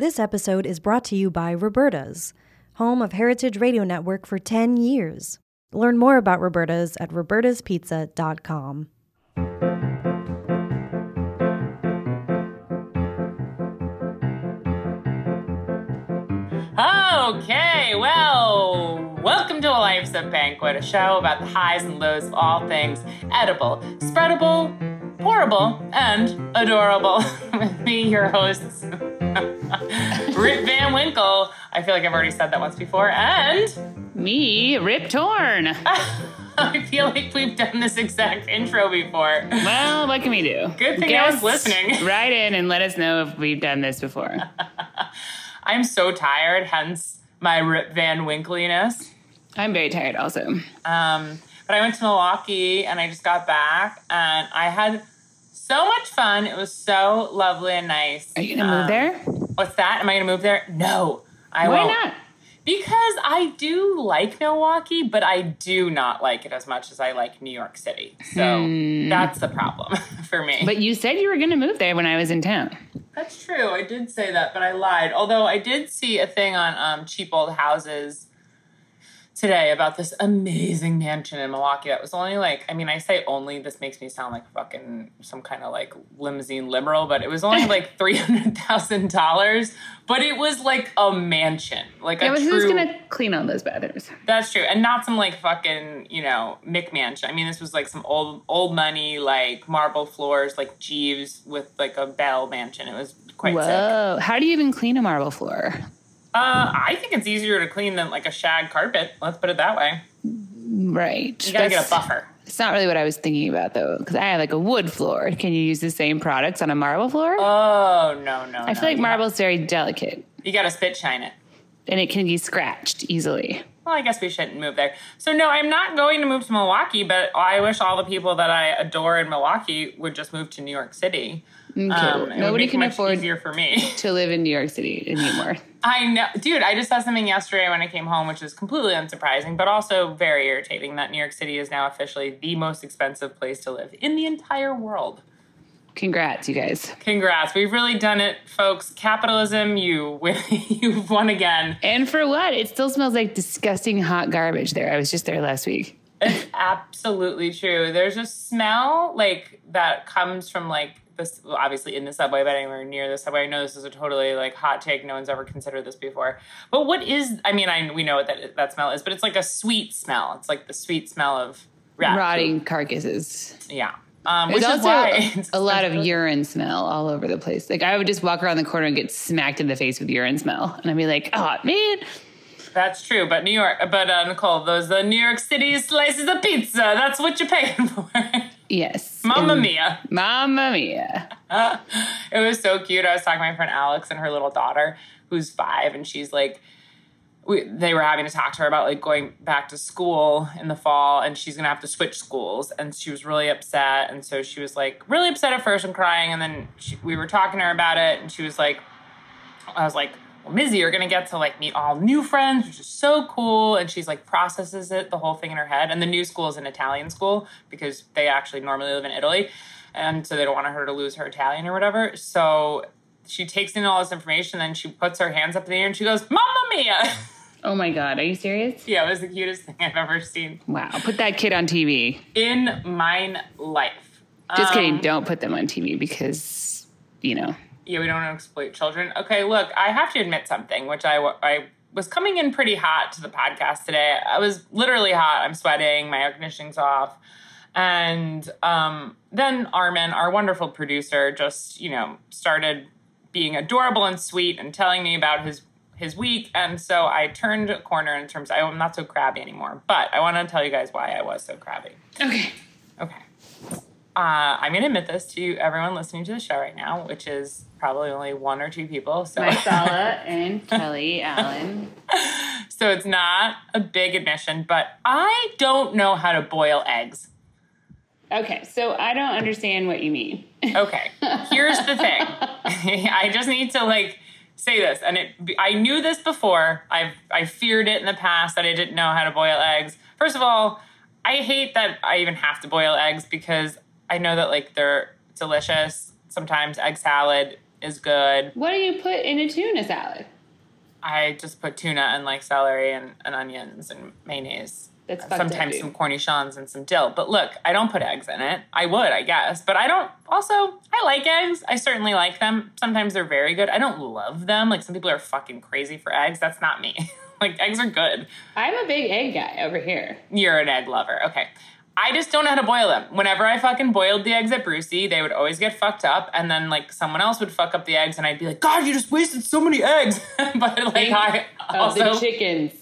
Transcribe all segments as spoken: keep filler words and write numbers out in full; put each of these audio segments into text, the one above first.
This episode is brought to you by Roberta's, home of Heritage Radio Network for ten years. Learn more about Roberta's at robertas pizza dot com. Okay, well, welcome to A Life's a Banquet, a show about the highs and lows of all things edible, spreadable, pourable, and adorable. With me, your hosts, Rip Van Winkle. I feel like I've already said that once before, and... Me, Rip Torn. I feel like we've done this exact intro before. Well, what can we do? Good thing Guess, I was listening. Write in and let us know if we've done this before. I'm so tired, hence my Rip Van Winkliness. I'm very tired also. Um, but I went to Milwaukee and I just got back and I had so much fun. It was so lovely and nice. Are you going to um, move there? What's that? Am I going to move there? No, I Why won't. Why not? Because I do like Milwaukee, but I do not like it as much as I like New York City. So hmm. that's the problem for me. But you said you were going to move there when I was in town. That's true. I did say that, but I lied. Although I did see a thing on um, Cheap Old Houses today about this amazing mansion in Milwaukee that was only like, I mean, I say only, this makes me sound like fucking some kind of like limousine liberal, but it was only like three hundred thousand dollars, but it was like a mansion. Like yeah, a but true... who's going to clean all those bathrooms? That's true. And not some like fucking, you know, McMansion. I mean, this was like some old, old money, like marble floors, like Jeeves with like a Bell mansion. It was quite Whoa. sick. Whoa. How do you even clean a marble floor? Uh, I think it's easier to clean than like a shag carpet. Let's put it that way. Right. You gotta That's, get a buffer. It's not really what I was thinking about though, because I have like a wood floor. Can you use the same products on a marble floor? Oh, no, no, I no. feel like you marble's have, very delicate. You gotta spit shine it. And it can be scratched easily. Well, I guess we shouldn't move there. So no, I'm not going to move to Milwaukee, but I wish all the people that I adore in Milwaukee would just move to New York City. Okay. Um, Nobody can much afford easier for me to live in New York City anymore. I know, dude. I just saw something yesterday when I came home, which is completely unsurprising, but also very irritating. That New York City is now officially the most expensive place to live in the entire world. Congrats, you guys. Congrats. We've really done it, folks. Capitalism, you win, you've won again. And for what? It still smells like disgusting hot garbage there. I was just there last week. It's absolutely true. There's a smell like that comes from like this, well, obviously in the subway, but anywhere near the subway. I know this is a totally like hot take. No one's ever considered this before. But what is, I mean, I we know what that, that smell is, but it's like a sweet smell. It's like the sweet smell of rat rotting food. Carcasses. Yeah. Um, There's which also is why a, it's a lot of urine smell all over the place. Like I would just walk around the corner and get smacked in the face with urine smell. And I'd be like, oh, man. That's true. But New York, but uh, Nicole, those the New York City slices of pizza. That's what you're paying for. Yes. Mamma and mia. Mamma mia. Uh, it was so cute. I was talking to my friend Alex and her little daughter, who's five, and she's like, we, they were having to talk to her about like going back to school in the fall, and she's gonna have to switch schools, and she was really upset. And so she was like really upset at first and crying, and then she, we were talking to her about it, and she was like, I was like, well, Mizzy, you're going to get to, like, meet all new friends, which is so cool. And she's, like, processes it, the whole thing in her head. And the new school is an Italian school because they actually normally live in Italy. And so they don't want her to lose her Italian or whatever. So she takes in all this information, then she puts her hands up in the air and she goes, Mamma mia! Oh, my God. Are you serious? Yeah, it was the cutest thing I've ever seen. Wow. Put that kid on T V. In mine life. Just um, kidding. Don't put them on T V because, you know... Yeah, we don't want to exploit children. Okay, look, I have to admit something, which I, I was coming in pretty hot to the podcast today. I was literally hot. I'm sweating. My air conditioning's off. And um, then Armin, our wonderful producer, just, you know, started being adorable and sweet and telling me about his, his week. And so I turned a corner in terms of, I'm not so crabby anymore. But I want to tell you guys why I was so crabby. Okay. Okay. Uh, I'm going to admit this to everyone listening to the show right now, which is probably only one or two people. So Marcella and Kelly Allen. So it's not a big admission, but I don't know how to boil eggs. Okay, so I don't understand what you mean. Okay, here's the thing. I just need to, like, say this. And it, I knew this before. I've I feared it in the past that I didn't know how to boil eggs. First of all, I hate that I even have to boil eggs because I know that, like, they're delicious. Sometimes egg salad is good. What do you put in a tuna salad? I just put tuna and like celery and, and onions and mayonnaise. That's sometimes up, some cornichons and some dill. But look, I don't put eggs in it. I would, I guess. But I don't, also, I like eggs. I certainly like them. Sometimes they're very good. I don't love them. Like, some people are fucking crazy for eggs. That's not me. Like, eggs are good. I'm a big egg guy over here. You're an egg lover. Okay. I just don't know how to boil them. Whenever I fucking boiled the eggs at Brucey, they would always get fucked up. And then, like, someone else would fuck up the eggs. And I'd be like, God, you just wasted so many eggs. But, like, I also... Of the chickens.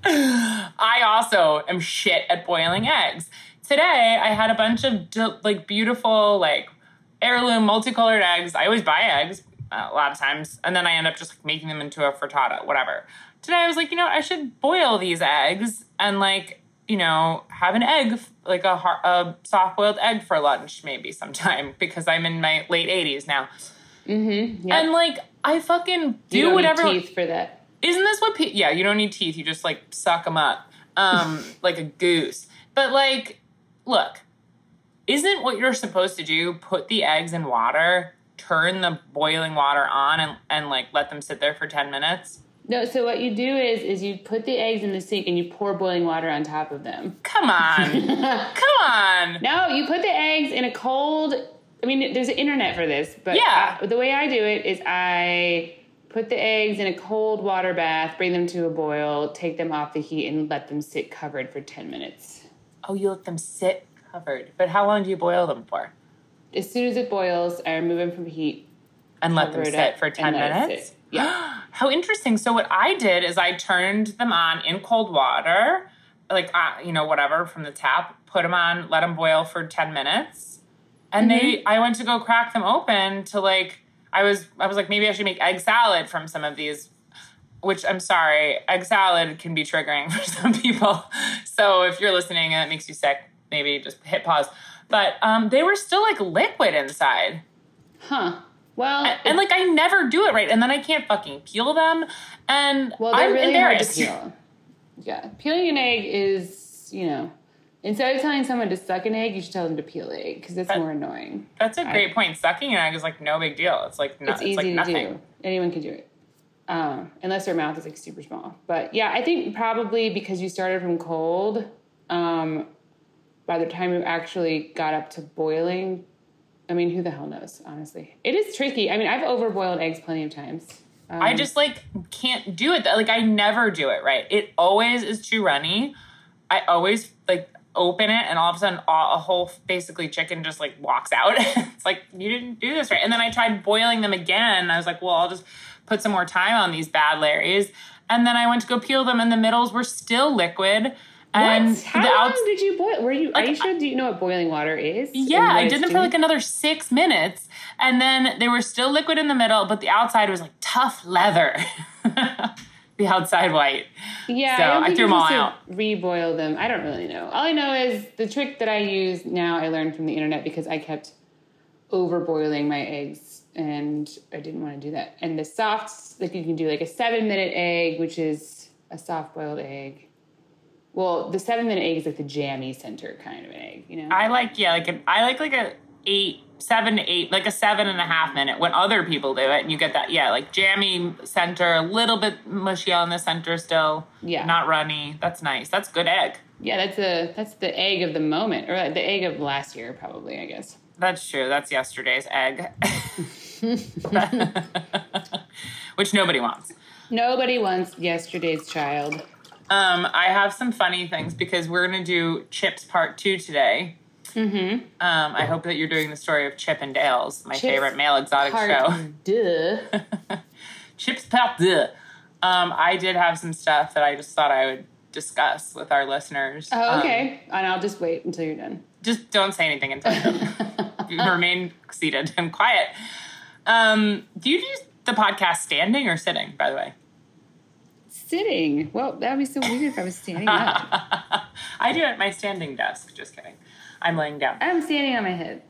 I also am shit at boiling eggs. Today, I had a bunch of, like, beautiful, like, heirloom multicolored eggs. I always buy eggs uh, a lot of times. And then I end up just like, making them into a frittata, whatever. Today, I was like, you know, I should boil these eggs and, like, you know, have an egg, like a, hard, a soft-boiled egg for lunch maybe sometime because I'm in my late eighties now. Mm-hmm. Yep. And, like, I fucking do you don't whatever. Need teeth for that. Isn't this what pe- yeah, you don't need teeth. You just, like, suck them up um, like a goose. But, like, look, isn't what you're supposed to do put the eggs in water, turn the boiling water on, and, and like, let them sit there for ten minutes? No, so what you do is is you put the eggs in the sink and you pour boiling water on top of them. Come on. Come on. No, you put the eggs in a cold... I mean, there's an internet for this, but yeah. I, the way I do it is I... put the eggs in a cold water bath, bring them to a boil, take them off the heat, and let them sit covered for ten minutes. Oh, you let them sit covered. But how long do you boil them for? As soon as it boils, I remove them from the heat. And let them sit for ten minutes? Yeah. How interesting. So what I did is I turned them on in cold water, like, uh, you know, whatever, from the tap, put them on, let them boil for ten minutes. And mm-hmm. they, I went to go crack them open to, like... I was I was like, maybe I should make egg salad from some of these, which I'm sorry, egg salad can be triggering for some people. So if you're listening and it makes you sick, maybe just hit pause. But um, they were still like liquid inside. Huh. Well. And, and like I never do it right. And then I can't fucking peel them. And well, they're I'm really embarrassed. hard to peel. Yeah. Peeling an egg is, you know. Instead of telling someone to suck an egg, you should tell them to peel the egg because that's that, more annoying. That's a great I, point. Sucking an egg is like no big deal. It's like no, it's, it's easy like to nothing. do. Anyone can do it, um, unless their mouth is like super small. But yeah, I think probably because you started from cold, um, by the time you actually got up to boiling, I mean, who the hell knows? Honestly, it is tricky. I mean, I've overboiled eggs plenty of times. Um, I just like can't do it. Like I never do it right. It always is too runny. I always like. Open it and all of a sudden all, a whole basically chicken just like walks out. It's like you didn't do this right. And then I tried boiling them again. I was like, well, I'll just put some more time on these bad Larrys. And then I went to go peel them and the middles were still liquid. And what? How the long outs- did you boil? Were you? Like, are you sure? Do you know what boiling water is? Yeah, I did them for like another six minutes, and then they were still liquid in the middle, but the outside was like tough leather. The outside white. Yeah, so I, don't I think threw them all out. Reboil them. I don't really know. All I know is the trick that I use now. I learned from the internet because I kept overboiling my eggs, and I didn't want to do that. And the softs, like you can do like a seven minute egg, which is a soft boiled egg. Well, the seven minute egg is like the jammy center kind of an egg, you know. I like yeah, like a, I like like a eight. Seven to eight, like a seven and a half minute when other people do it, and you get that, yeah, like jammy center, a little bit mushy on the center still, yeah, not runny. That's nice. That's good egg. Yeah, that's a that's the egg of the moment, or the egg of last year, probably. I guess that's true. That's yesterday's egg, which nobody wants. Nobody wants yesterday's child. Um, I have some funny things because we're gonna do Chips Part Two today. Mm-hmm. Um, I hope that you're doing the story of Chip and Dale's, my Chips favorite male exotic part show. Duh. Chips Part Deux. Um, I did have some stuff that I just thought I would discuss with our listeners. Oh, okay. Um, and I'll just wait until you're done. Just don't say anything until you remain seated and quiet. Um, do you do the podcast standing or sitting, by the way? Sitting. Well, that would be so weird if I was standing up. I do it at my standing desk. Just kidding. I'm laying down. I'm standing on my head.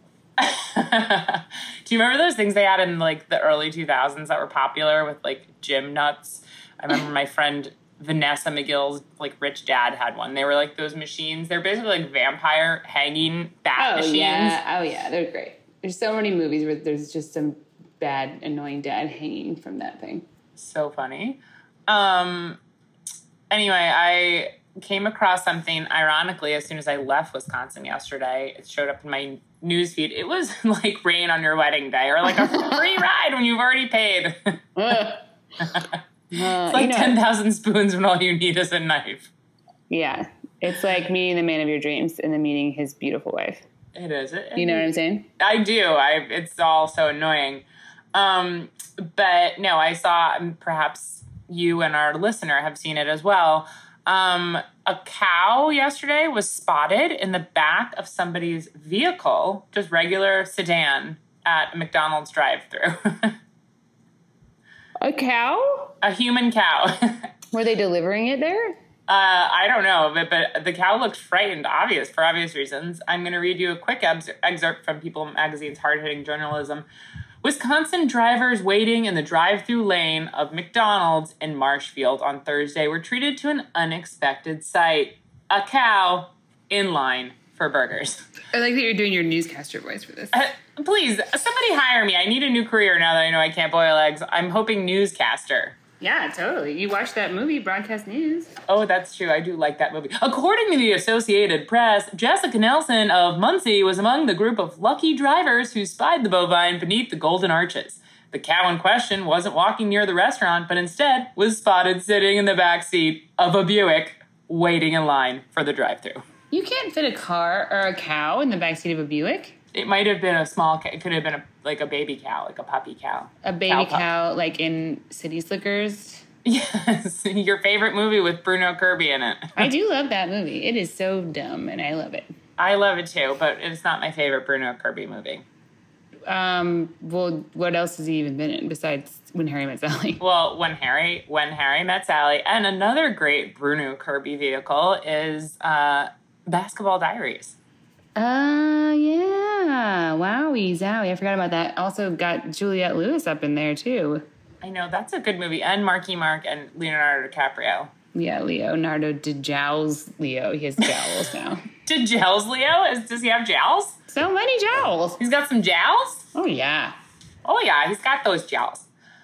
Do you remember those things they had in like the early two thousands that were popular with like gym nuts? I remember my friend Vanessa McGill's like rich dad had one. They were like those machines. They're basically like vampire hanging bat oh, machines. Yeah. Oh, yeah. They're great. There's so many movies where there's just some bad, annoying dad hanging from that thing. So funny. Um, anyway, I came across something, ironically, as soon as I left Wisconsin yesterday. It showed up in my newsfeed. It was like rain on your wedding day, or like a free ride when you've already paid. uh, it's like you know, ten thousand spoons when all you need is a knife. Yeah. It's like meeting the man of your dreams and then meeting his beautiful wife. It is. It, you know what I'm saying? I do. I. It's all so annoying. Um, but no, I saw, perhaps you and our listener have seen it as well. Um, a cow yesterday was spotted in the back of somebody's vehicle, just regular sedan, at a McDonald's drive-thru. A cow? A human cow. Were they delivering it there? Uh, I don't know, but, but the cow looked frightened, obvious, for obvious reasons. I'm going to read you a quick ex- excerpt from People Magazine's hard-hitting journalism. Wisconsin drivers waiting in the drive-thru lane of McDonald's in Marshfield on Thursday were treated to an unexpected sight. A cow in line for burgers. I like that you're doing your newscaster voice for this. Uh, please, somebody hire me. I need a new career now that I know I can't boil eggs. I'm hoping newscaster. Yeah, totally. You watched that movie, Broadcast News. Oh, that's true. I do like that movie. According to the Associated Press, Jessica Nelson of Muncie was among the group of lucky drivers who spied the bovine beneath the Golden Arches. The cow in question wasn't walking near the restaurant, but instead was spotted sitting in the back seat of a Buick, waiting in line for the drive-thru. You can't fit a car or a cow in the backseat of a Buick. It might have been a small cow. It could have been a, like a baby cow, like a puppy cow. A baby cow, cow like in City Slickers? Yes. Your favorite movie with Bruno Kirby in it. I do love that movie. It is so dumb, and I love it. I love it too, but it's not my favorite Bruno Kirby movie. Um. Well, what else has he even been in besides When Harry Met Sally? Well, When Harry, When Harry Met Sally. And another great Bruno Kirby vehicle is uh, Basketball Diaries. Uh, yeah. Wowie, zowie. I forgot about that. Also got Juliette Lewis up in there, too. I know. That's a good movie. And Marky Mark and Leonardo DiCaprio. Yeah, Leonardo DiJowls Leo. He has jowls now. DiJowls Leo? Is, does he have jowls? So many jowls. He's got some jowls? Oh, yeah. Oh, yeah. He's got those jowls.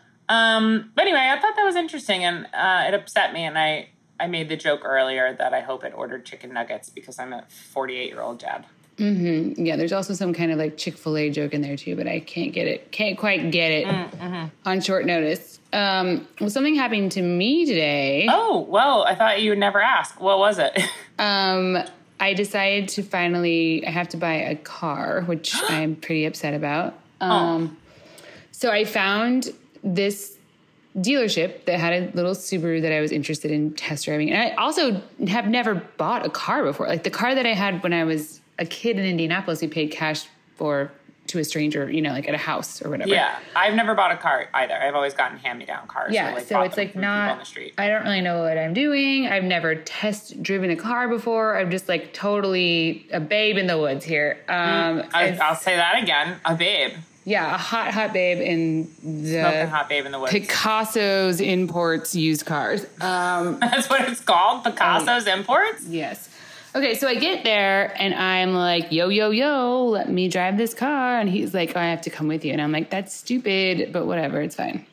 Um, but anyway, I thought that was interesting, and uh, it upset me, and I, I made the joke earlier that I hope it ordered chicken nuggets because I'm a forty-eight-year-old dad. Mm-hmm. Yeah, there's also some kind of like Chick-fil-A joke in there too, but I can't get it. Can't quite get it mm-hmm. on short notice. Um, well, something happened to me today. Oh, well, I thought you would never ask. What was it? um, I decided to finally, I have to buy a car, which I'm pretty upset about. Um, oh. So I found this dealership that had a little Subaru that I was interested in test driving. And I also have never bought a car before. Like the car that I had when I was a kid in Indianapolis, we paid cash for to a stranger, you know, like at a house or whatever. Yeah, I've never bought a car either. I've always gotten hand-me-down cars. Yeah, or like so it's like not, on the street. I don't really know what I'm doing. I've never test driven a car before. I'm just like totally a babe in the woods here. Um, mm, I, I'll say that again, a babe. Yeah, a hot, hot babe in the Smoking hot babe in the woods. Picasso's Imports used cars. Um, That's what it's called, Picasso's um, Imports? Yes. Okay, so I get there, and I'm like, yo, yo, yo, let me drive this car. And he's like, oh, I have to come with you. And I'm like, that's stupid, but whatever, it's fine.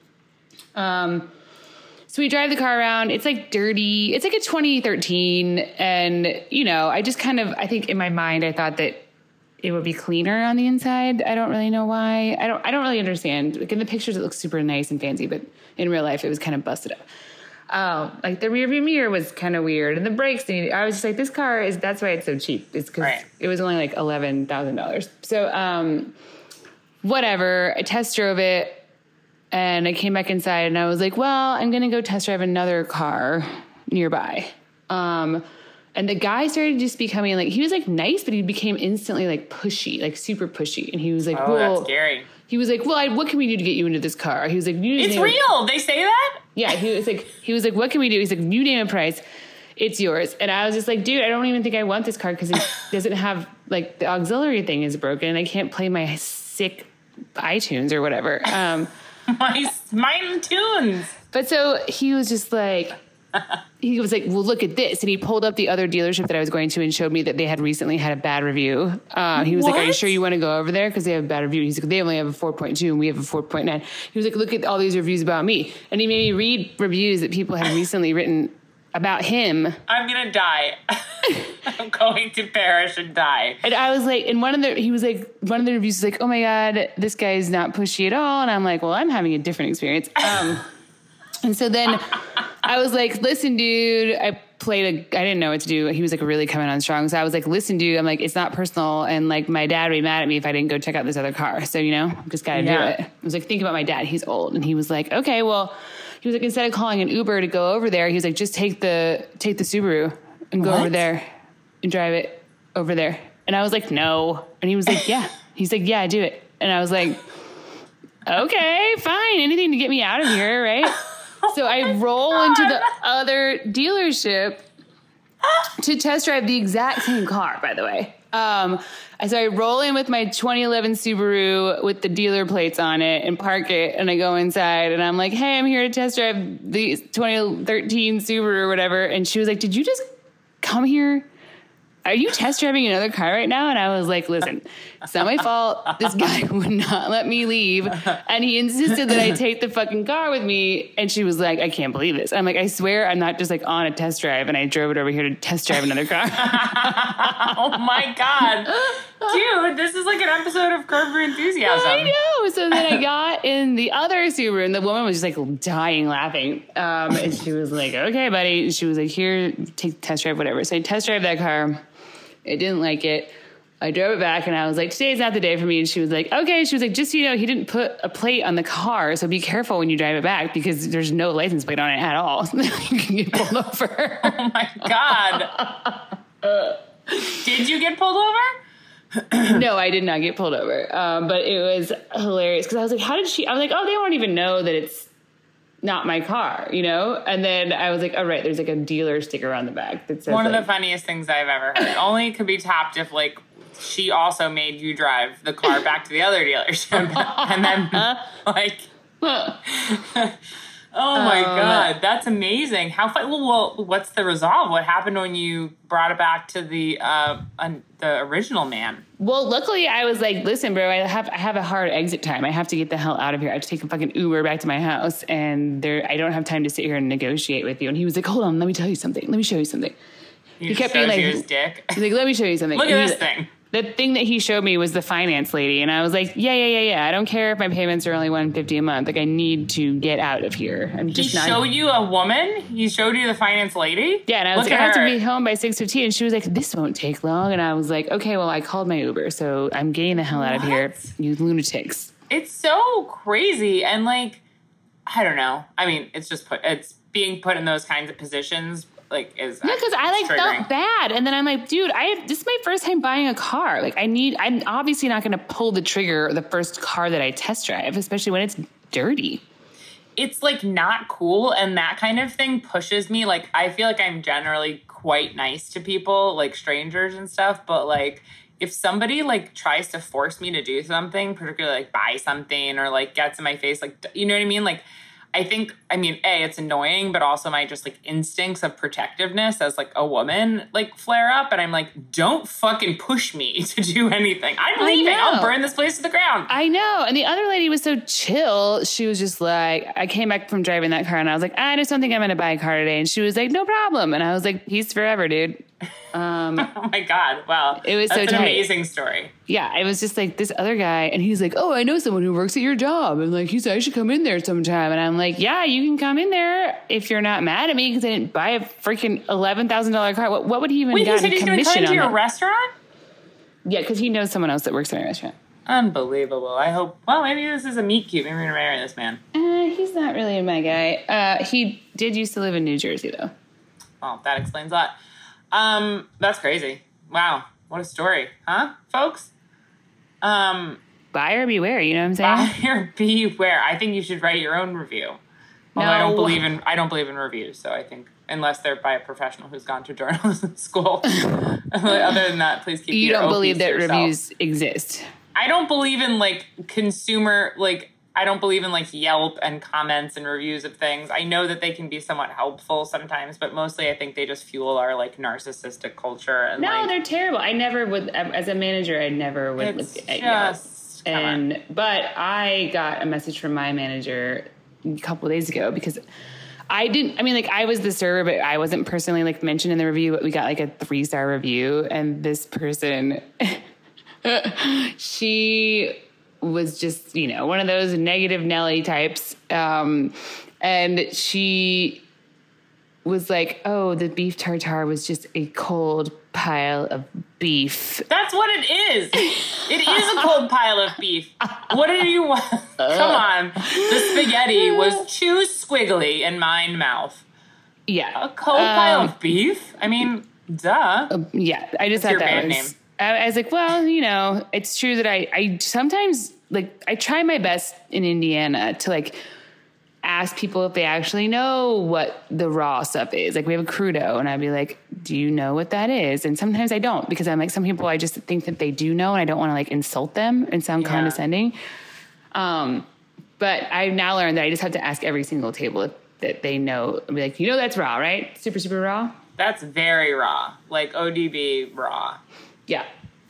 Um, so we drive the car around. It's, like, dirty. It's, like, a twenty thirteen. And, you know, I just kind of, I think in my mind, I thought that it would be cleaner on the inside. I don't really know why. I don't I don't really understand. Like, in the pictures, it looks super nice and fancy, but in real life, it was kind of busted up. Oh, like the rear view mirror was kind of weird. And the brakes, I was just like, this car is, that's why it's so cheap. It's because right. It was only like eleven thousand dollars. So, um, whatever. I test drove it and I came back inside and I was like, well, I'm going to go test drive another car nearby. Um, and the guy started just becoming like, he was like nice, but he became instantly like pushy, like super pushy. And he was like, oh, well, that's scary. He was like, well, I, what can we do to get you into this car? He was like, you it's real. A- they say that? Yeah. He was like, he was like, what can we do? He's like, you name a price. It's yours. And I was just like, dude, I don't even think I want this car because it doesn't have like the auxiliary thing is broken and I can't play my sick iTunes or whatever. Um, my, my tunes. But so he was just like, he was like, well, look at this. And he pulled up the other dealership that I was going to and showed me that they had recently had a bad review. Uh, he was what? like, are you sure you want to go over there? Because they have a bad review. He's like, they only have a four point two and we have a four point nine. He was like, look at all these reviews about me. And he made me read reviews that people had recently written about him. I'm going to die. I'm going to perish and die. And I was like, and one of the, he was like, one of the reviews was like, oh my God, this guy's not pushy at all. And I'm like, well, I'm having a different experience. Um, and so then I was like, listen, dude, I played a, I didn't know what to do. He was like really coming on strong. So I was like, listen, dude, I'm like, it's not personal. And like, my dad would be mad at me if I didn't go check out this other car. So, you know, just got to yeah. do it. I was like, think about my dad. He's old. And he was like, okay, well, he was like, instead of calling an Uber to go over there, he was like, just take the, take the Subaru and go what? over there and drive it over there. And I was like, no. And he was like, yeah. He's like, yeah, do it. And I was like, okay, fine. Anything to get me out of here, right? So I roll into the other dealership to test drive the exact same car, by the way. Um, so I roll in with my twenty eleven Subaru with the dealer plates on it and park it. And I go inside and I'm like, hey, I'm here to test drive the twenty thirteen Subaru or whatever. And she was like, did you just come here? Are you test driving another car right now? And I was like, listen, it's not my fault. This guy would not let me leave. And he insisted that I take the fucking car with me. And she was like, I can't believe this. I'm like, I swear I'm not just like on a test drive. And I drove it over here to test drive another car. Oh my God. Dude, this is like an episode of Curb Your Enthusiasm. I know. So then I got in the other Subaru and the woman was just like dying laughing. Um, and she was like, okay, buddy. And she was like, here, take the test drive, whatever. So I test drive that car. I didn't like it. I drove it back and I was like, today's not the day for me. And she was like, okay. She was like, just so you know, he didn't put a plate on the car. So be careful when you drive it back because there's no license plate on it at all. So you can get pulled over. Oh my God. Did you get pulled over? No, I did not get pulled over. Um, but it was hilarious because I was like, how did she? I was like, oh, they won't even know that it's not my car, you know? And then I was like, oh, right, there's like a dealer sticker on the back that says one of like, the funniest things I've ever heard. Only could be topped if like she also made you drive the car back to the other dealership and then like oh my um, God, that's amazing. How fun. Well, well, what's the resolve? What happened when you brought it back to the uh, un, the original man? Well, luckily I was like, listen, bro, I have I have a hard exit time. I have to get the hell out of here. I have to take a fucking Uber back to my house, and there I don't have time to sit here and negotiate with you. And he was like, hold on, let me tell you something. Let me show you something. He, he kept being like, his dick. He's like, let me show you something. Look at this thing. The thing that he showed me was the finance lady. And I was like, yeah, yeah, yeah, yeah. I don't care if my payments are only one hundred fifty dollars a month. Like, I need to get out of here. I'm just he not. He showed you a woman? He showed you the finance lady? Yeah, and I was Look like, I have her. to be home by six fifteen. And she was like, this won't take long. And I was like, okay, well, I called my Uber. So I'm getting the hell what? out of here, you lunatics. It's so crazy. And, like, I don't know. I mean, it's just put, it's being put in those kinds of positions. Like is yeah, because I like triggering. felt bad, and then I'm like, dude, I this is my first time buying a car. Like, I need, I'm obviously not going to pull the trigger the first car that I test drive, especially when it's dirty. It's like not cool, and that kind of thing pushes me. Like, I feel like I'm generally quite nice to people, like strangers and stuff, but like if somebody like tries to force me to do something, particularly like buy something or like gets in my face, like you know what I mean, like. I think, I mean, A, it's annoying, but also my just like instincts of protectiveness as like a woman like flare up. And I'm like, don't fucking push me to do anything. I'm leaving. I'll burn this place to the ground. I know. And the other lady was so chill. She was just like, I came back from driving that car and I was like, I just don't think I'm going to buy a car today. And she was like, no problem. And I was like, peace forever, dude. Um, oh my God. Wow. It was That's so an tight. amazing story. Yeah. It was just like this other guy. And he's like, oh, I know someone who works at your job. And like, he said, I should come in there sometime. And I'm like, yeah, you can come in there if you're not mad at me because I didn't buy a freaking eleven thousand dollars car. What, what would he even Wait, got he said in he's going to come commission into on your that? restaurant? Yeah, because he knows someone else that works in a restaurant. Unbelievable. I hope, well, maybe this is a meet cute. Maybe we're going to marry this man. Uh, he's not really my guy. Uh, he did used to live in New Jersey, though. Well, that explains a lot. Um, that's crazy. Wow. What a story. Huh, folks? Um, Buyer beware, you know what I'm saying? Buyer beware. I think you should write your own review. Although No. I don't believe in I don't believe in reviews, so I think unless they're by a professional who's gone to journalism school. Other than that, please keep You your don't O Ps believe to that yourself. reviews exist. I don't believe in like consumer like I don't believe in like Yelp and comments and reviews of things. I know that they can be somewhat helpful sometimes, but mostly I think they just fuel our like narcissistic culture. And no, like, they're terrible. I never would, as a manager, I never would. It's look at just, Yelp. And, on. But I got a message from my manager a couple of days ago because I didn't, I mean, like I was the server, but I wasn't personally like mentioned in the review, but we got like a three star review. And this person, she was just, you know, one of those negative Nelly types. Um, and she was like, oh, the beef tartare was just a cold pile of beef. That's what it is. It is a cold pile of beef. What do you want? Come on. The spaghetti was too squiggly in my mouth. Yeah. A cold um, pile of beef? I mean, duh. Uh, yeah. I just That's thought that was... name. I was like, well, you know, it's true that I, I sometimes, like, I try my best in Indiana to, like, ask people if they actually know what the raw stuff is. Like, we have a crudo, and I'd be like, do you know what that is? And sometimes I don't, because I'm like, some people I just think that they do know, and I don't want to, like, insult them and sound yeah. condescending. Um, but I've now learned that I just have to ask every single table if, that they know. I'd be like, you know that's raw, right? Super, super raw? That's very raw. Like, O D B raw. Yeah.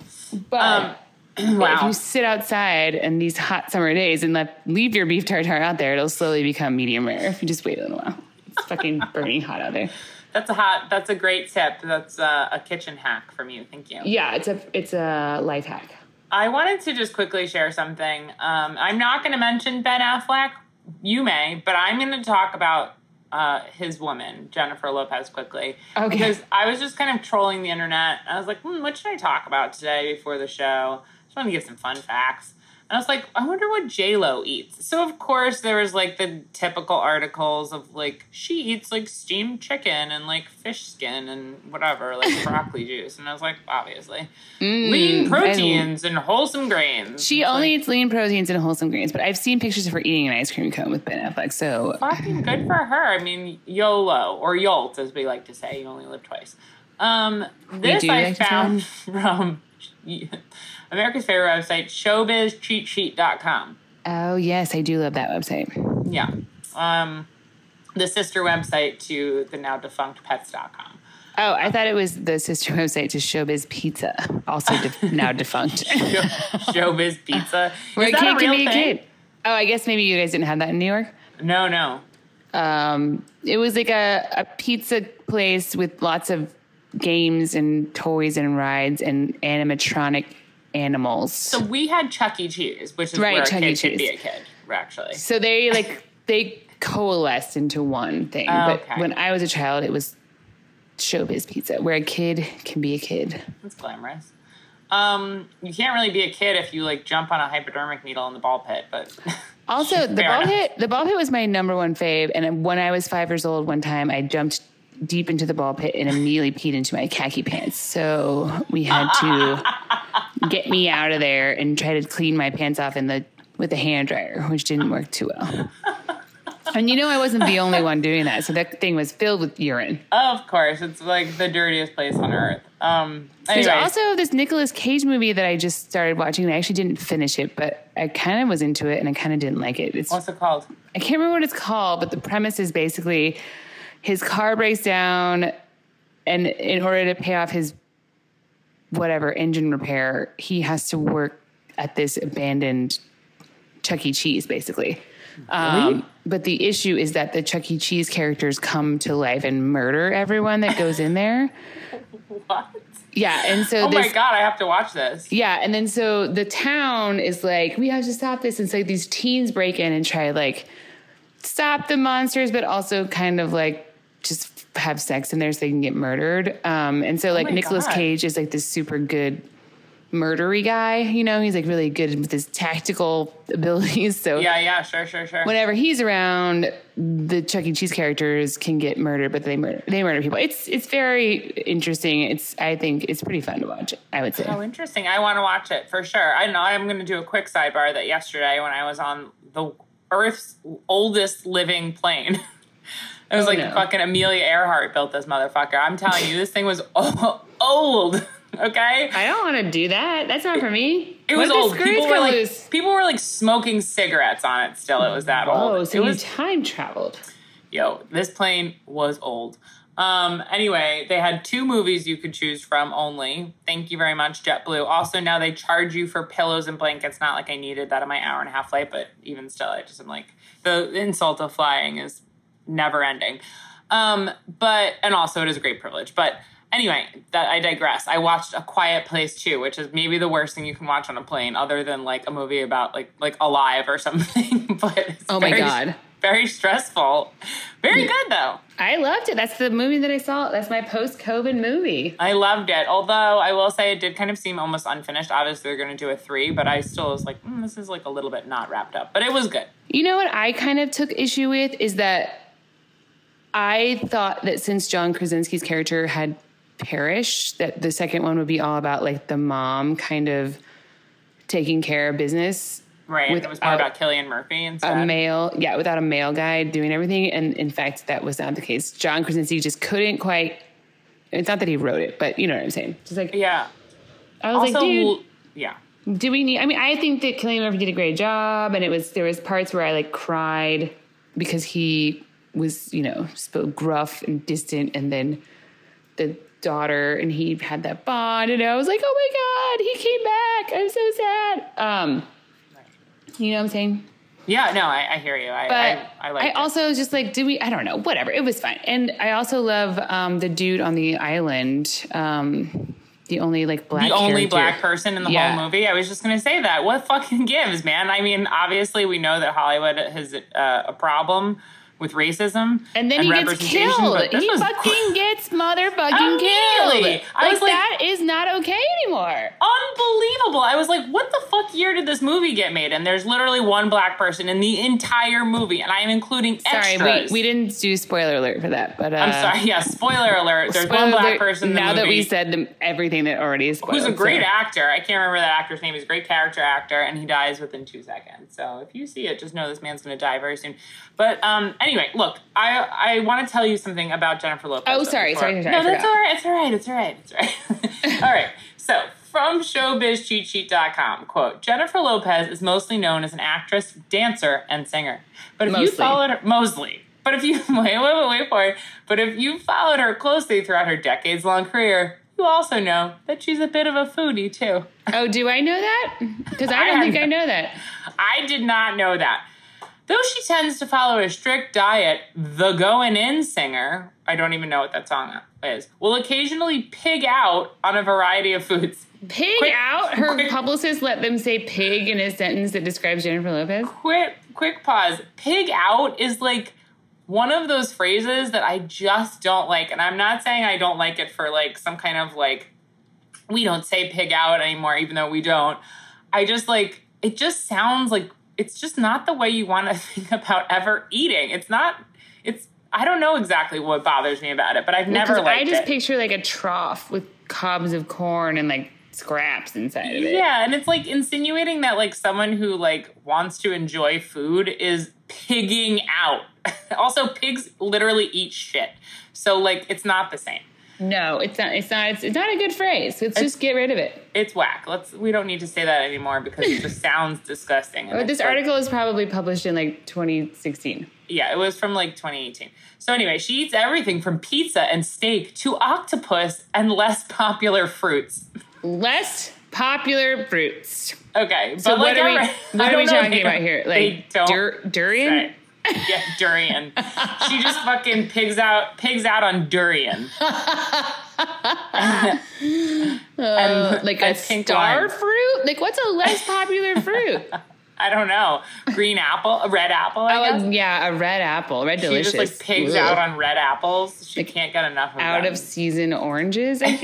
But um, wow. if you sit outside in these hot summer days and let, leave your beef tartare out there, it'll slowly become medium rare if you just wait a little while. It's fucking burning hot out there. That's a hot, that's a great tip. That's a, a kitchen hack from you. Thank you. Yeah, it's a, it's a life hack. I wanted to just quickly share something. Um, I'm not going to mention Ben Affleck. You may, but I'm going to talk about Uh, his woman, Jennifer Lopez, quickly. Okay. Because I was just kind of trolling the internet. I was like, hmm, what should I talk about today before the show? I just want to give some fun facts. And I was like, I wonder what J-Lo eats. So, of course, there was, like, the typical articles of, like, she eats, like, steamed chicken and, like, fish skin and whatever, like, broccoli juice. And I was like, obviously. Mm, lean proteins and, and wholesome grains. She it's only like, eats lean proteins and wholesome grains. But I've seen pictures of her eating an ice cream cone with Ben Affleck, so... Fucking good for her. I mean, YOLO, or YOLT, as we like to say. You only live twice. Um, this I like found from... America's favorite website, showbiz cheat sheet dot com. Oh, yes, I do love that website. Yeah. Um, the sister website to the now defunct pets dot com. Oh, I thought it was the sister website to Showbiz Pizza, also de- now defunct. Showbiz Pizza? Where Is a that kid a real can be thing? a kid. Oh, I guess maybe you guys didn't have that in New York? No, no. Um, it was like a, a pizza place with lots of games and toys and rides and animatronic animals. So we had Chuck E. Cheese, which is right, where Chuck a kid E. should Cheese. be a kid, actually. So they like they coalesced into one thing. Oh, but okay. when I was a child, it was Showbiz Pizza, where a kid can be a kid. That's glamorous. Um, you can't really be a kid if you like jump on a hypodermic needle in the ball pit, but also the ball enough. pit. The ball pit was my number one fave, and when I was five years old, one time I jumped deep into the ball pit and immediately peed into my khaki pants. So we had to get me out of there and try to clean my pants off in the with a hand dryer, which didn't work too well. And you know, I wasn't the only one doing that. So that thing was filled with urine. Of course. It's like the dirtiest place on earth. Um, There's also this Nicolas Cage movie that I just started watching. And I actually didn't finish it, but I kind of was into it and I kind of didn't like it. It's, What's it called? I can't remember what it's called, but the premise is basically his car breaks down, and in order to pay off his whatever engine repair, he has to work at this abandoned Chuck E. Cheese, basically. Really? Um, but the issue is that the Chuck E. Cheese characters come to life and murder everyone that goes in there. What? Yeah, and so oh this, my God, I have to watch this. Yeah, and then so the town is like, we have to stop this. And so these teens break in and try like stop the monsters, but also kind of like just have sex in there so they can get murdered. Um, and so like oh Nicolas God. Cage is like this super good murdery guy, you know, he's like really good with his tactical abilities. So yeah, yeah, sure, sure, sure. Whenever he's around, the Chuck E. Cheese characters can get murdered, but they murder they murder people. It's it's very interesting. It's I think it's pretty fun to watch. I would say. Oh, interesting. I want to watch it for sure. I know. I'm going to do a quick sidebar that yesterday when I was on the Earth's oldest living plane. It was oh, like no. fucking Amelia Earhart built this motherfucker. I'm telling you, this thing was old. Okay? I don't want to do that. That's not for me. It was What if old. the screws People were go like loose? people were like smoking cigarettes on it still. It was that Oh, old. so it you was time traveled. Yo, this plane was old. Um, anyway, they had two movies you could choose from only. Thank you very much, JetBlue. Also, now they charge you for pillows and blankets. Not like I needed that on my hour and a half flight, but even still, I just am like, the insult of flying is never ending. Um, but, and also it is a great privilege. But anyway, that I digress. I watched A Quiet Place too, which is maybe the worst thing you can watch on a plane other than like a movie about like, like Alive or something. But it's Oh my very, God. very stressful. Very good though. I loved it. That's the movie that I saw. That's my post-COVID movie. I loved it. Although I will say it did kind of seem almost unfinished. Obviously they're going to do a three, but I still was like, mm, this is like a little bit not wrapped up. But it was good. You know what I kind of took issue with is that I thought that since John Krasinski's character had perished, that the second one would be all about like the mom kind of taking care of business. Right. And it was more about Cillian Murphy instead. A male, yeah, without a male guy doing everything. And in fact, that was not the case. John Krasinski just couldn't quite, it's not that he wrote it, but you know what I'm saying. Just like, yeah. I was also, like, dude, yeah. do we need, I mean, I think that Cillian Murphy did a great job. And it was, there was parts where I like cried because he was, you know, so gruff and distant. And then the daughter and he had that bond. And I was like, oh my God, he came back. I'm so sad. Um, You know what I'm saying? Yeah, no, I, I hear you. I but I, I like. I it. also was just like, do we? I don't know. Whatever. It was fine. And I also love um, the dude on the island. Um, the only like black. The only character. black person in the Yeah. whole movie. I was just gonna say that. What fucking gives, man? I mean, obviously we know that Hollywood has uh, a problem with racism And then and he gets representation, killed. but this He was- fucking gets motherfucking Immediately. killed. I Like, was like- that is not okay anymore. Unbelievable. I was like, what the fuck year did this movie get made? And there's literally one black person in the entire movie, and I am including extras. Sorry, we, we didn't do spoiler alert for that, but uh, I'm sorry. Yeah, spoiler alert. There's spoiler one black alert, person in the now movie. that we said the, everything that already is spoiled. Who's a great so. actor. I can't remember that actor's name. He's a great character actor, and he dies within two seconds. So if you see it, just know this man's going to die very soon. But um, anyway, look, I I want to tell you something about Jennifer Lopez. Oh, sorry, before- sorry, sorry, No, I that's forgot. all right. It's all right. It's all right. It's all right. All right. So from showbiz cheat sheet dot com, quote, Jennifer Lopez is mostly known as an actress, dancer, and singer. But if you Mostly. followed her, mostly. But if you, wait, wait, wait, wait for it. But if you followed her closely throughout her decades-long career, you also know that she's a bit of a foodie, too. Oh, do I know that? Because I I don't think had- I know that. I did not know that. Though she tends to follow a strict diet, the Goin' In singer, I don't even know what that song is, will occasionally pig out on a variety of foods. Pig Quick- out? Her quick- publicist let them say pig in a sentence that describes Jennifer Lopez? Quick, quick pause. Pig out is like one of those phrases that I just don't like. And I'm not saying I don't like it for like some kind of like, we don't say pig out anymore, even though we don't. I just like, it just sounds like, it's just not the way you want to think about ever eating. It's not, it's, I don't know exactly what bothers me about it, but I've never Because liked I just it. picture like a trough with cobs of corn and like scraps inside of it. Yeah, and it's like insinuating that like someone who like wants to enjoy food is pigging out. Also, pigs literally eat shit. So like it's not the same. No, it's not. It's not. It's, it's not a good phrase. Let's just get rid of it. It's whack. Let's we don't need to say that anymore because it just sounds disgusting. And But this it's, like- article is probably published in like twenty sixteen. Yeah, it was from like twenty eighteen. So anyway, she eats everything from pizza and steak to octopus and less popular fruits. Less popular fruits. Okay, So but what like are we? every- What I are we don't know, talking they about don't- here? they Like don't dur- durian? say. Yeah, durian. She just fucking pigs out pigs out on durian. Uh, like a and pink star wine. fruit? Like what's a less popular fruit? I don't know. Green apple, a red apple, I Oh, guess. yeah, a red apple, red She delicious. just like pigs Ugh. out on red apples. She Like, can't get enough of out them. of season oranges, I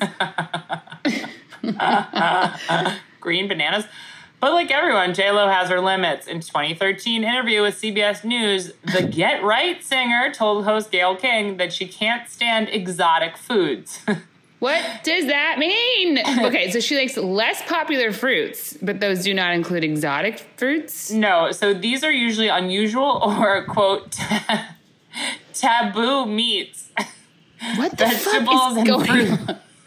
guess. Green bananas. But like everyone, J-Lo has her limits. In twenty thirteen interview with C B S News, the Get Right singer told host Gayle King that she can't stand exotic foods. What does that mean? Okay, so she likes less popular fruits, but those do not include exotic fruits. No, so these are usually unusual or, quote, ta- taboo meats. What the fuck Vegetables is and going fruit. on?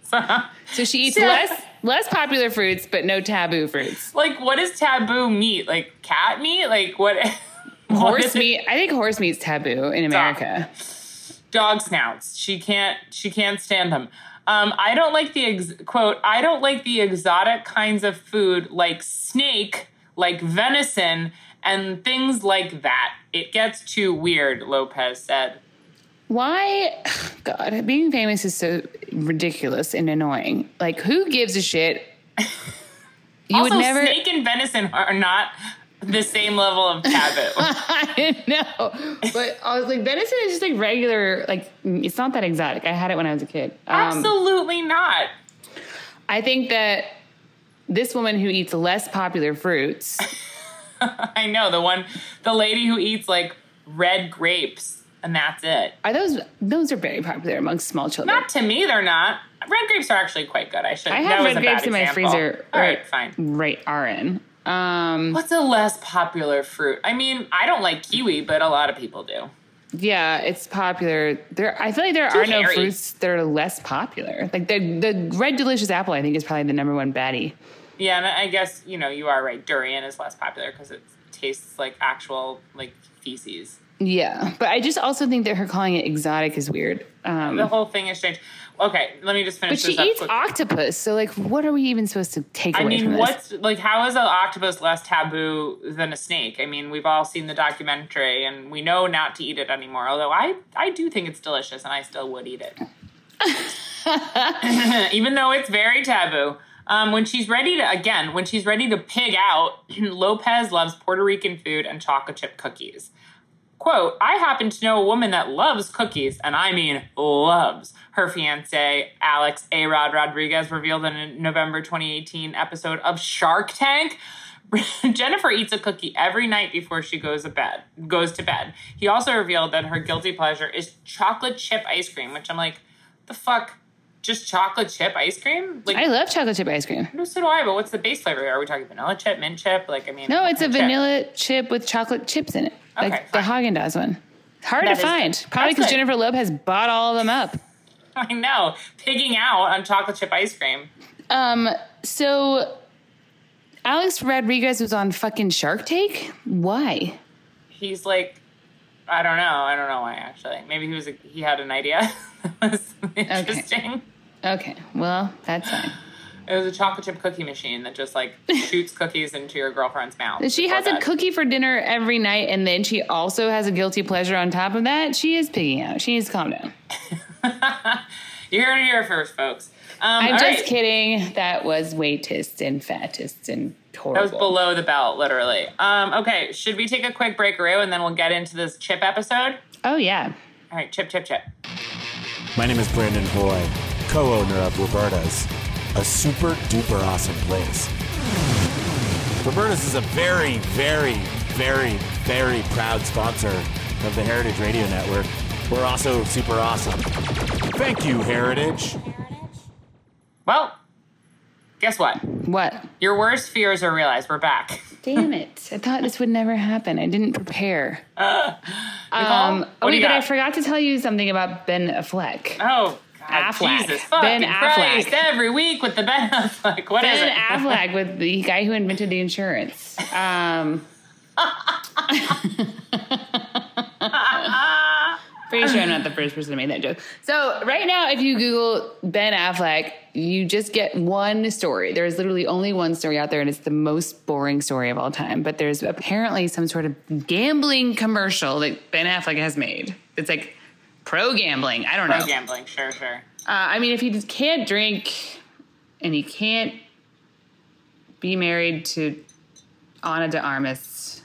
So she eats Yeah. less less popular fruits, but no taboo fruits. Like, what is taboo meat? Like cat meat? Like what? what Horse is it? meat. I think horse meat's taboo in America. Dog snouts. She can't. She can't stand them. Um, I don't like the ex- quote. I don't like the exotic kinds of food like snake, like venison, and things like that. It gets too weird. Lopez said. Why? God, being famous is so ridiculous and annoying. Like, who gives a shit? You also, would never. snake and venison are not the same level of taboo. I know, but I was like, venison is just like regular. Like, it's not that exotic. I had it when I was a kid. Um, Absolutely not. I think that this woman who eats less popular fruits. I know the one, the lady who eats like red grapes. And that's it. Are those those are very popular amongst small children? Not to me, they're not. Red grapes are actually quite good. I should. I that have was red a grapes bad in my example. freezer. All right, right, fine. Right, are in. Um, What's a less popular fruit? I mean, I don't like kiwi, but a lot of people do. yeah, it's popular. There, I feel like there Too are no hairy. fruits that are less popular. Like the the red delicious apple, I think is probably the number one baddie. Yeah, and I guess you know you are right. Durian is less popular because it tastes like actual like feces. Yeah, but I just also think that her calling it exotic is weird. Um, The whole thing is strange. Okay, let me just but finish she this up eats quick. octopus, so like, what are we even supposed to take I away mean, from this? what's like? How is an octopus less taboo than a snake? I mean, we've all seen the documentary, and we know not to eat it anymore. Although I, I do think it's delicious, and I still would eat it, even though it's very taboo. Um, when she's ready to again, when she's ready to pig out, Lopez loves Puerto Rican food and chocolate chip cookies. Quote, I happen to know a woman that loves cookies, and I mean loves. Her fiance, Alex A-Rod Rodriguez, revealed in a November twenty eighteen episode of Shark Tank. Jennifer eats a cookie every night before she goes to bed. Goes to bed. He also revealed that her guilty pleasure is chocolate chip ice cream, which I'm like, the fuck? Just chocolate chip ice cream? Like, I love chocolate chip ice cream. no, so do I, but what's the base flavor? Are we talking vanilla chip, mint chip? Like, I mean, No, what it's a kind of chip? vanilla chip with chocolate chips in it, Okay, like the fine. Haagen-Dazs one. Hard That to is- find, probably that's because good. Jennifer Lopez bought all of them up. I know. Pigging out on chocolate chip ice cream. Um, so Alex Rodriguez was on fucking Shark Tank. Why? He's like, I don't know. I don't know why, actually. Maybe he was a, he had an idea that was interesting. Okay, well, that's fine. It was a chocolate chip cookie machine that just like shoots cookies into your girlfriend's mouth. She before has a bed. cookie for dinner every night, and then she also has a guilty pleasure on top of that. She is pigging out. She needs to calm down. You heard it here first, folks. Um, I'm all just right. kidding. That was weightist and fattest and horrible. That was below the belt, literally. Um, okay, should we take a quick breakaroo and then we'll get into this chip episode? Oh, yeah. All right, chip, chip, chip. My name is Brandon Hoy, co-owner of Roberta's, a super duper awesome place. Roberta's is a very, very, very, very proud sponsor of the Heritage Radio Network. We're also super awesome. Thank you, Heritage. Well, guess what? What? Your worst fears are realized. We're back. Damn it. I thought this would never happen. I didn't prepare. Nicole, Um, what oh, do wait, you but I got? forgot to tell you something about Ben Affleck. Oh, God, Affleck. Jesus Ben fucking Affleck. Christ, every week with the Ben Affleck. What is Ben it? Affleck, with the guy who invented the insurance. Um, pretty sure I'm not the first person to make that joke. So right now, if you Google Ben Affleck, you just get one story. There's literally only one story out there, and it's the most boring story of all time. But there's apparently some sort of gambling commercial that Ben Affleck has made. It's like pro gambling. I don't know. Pro gambling, sure, sure. Uh, I mean, if he just can't drink and he can't be married to Ana de Armas.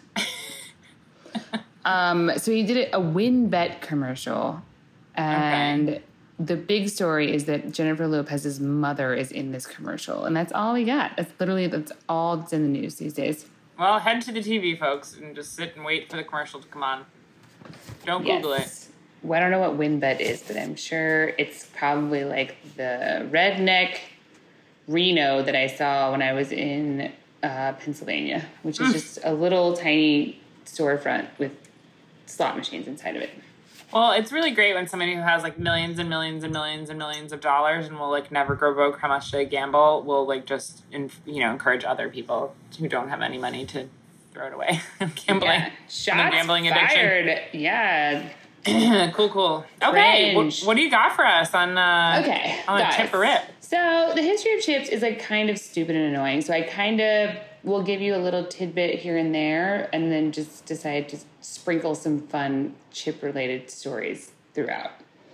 um, so he did a win bet commercial. And Okay. the big story is that Jennifer Lopez's mother is in this commercial. And that's all we got. That's literally, that's all that's in the news these days. Well, head to the T V, folks, and just sit and wait for the commercial to come on. Don't Google it. Yes. Well, I don't know what WinBet is, but I'm sure it's probably like the redneck Reno that I saw when I was in uh, Pennsylvania, which is just a little tiny storefront with slot machines inside of it. Well, it's really great when somebody who has like millions and millions and millions and millions of dollars and will like never grow broke, how much they gamble, will like just, in, you know, encourage other people who don't have any money to throw it away. Gambling. Yeah. Shots gambling fired. addiction. Yeah. Cool, cool. Okay, what, what do you got for us on uh, okay, on guys. a tip or rip? So the history of chips is like kind of stupid and annoying. So I kind of will give you a little tidbit here and there, and then just decide to sprinkle some fun chip-related stories throughout.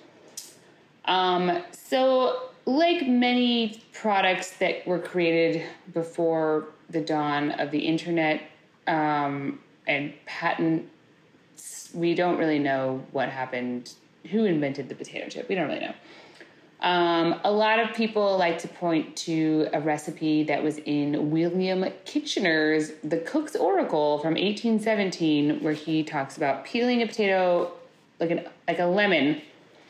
Um, so like many products that were created before the dawn of the internet um, and patent. We don't really know what happened, who invented the potato chip. We don't really know. Um, a lot of people like to point to a recipe that was in William Kitchener's The Cook's Oracle from eighteen seventeen, where he talks about peeling a potato like an like a lemon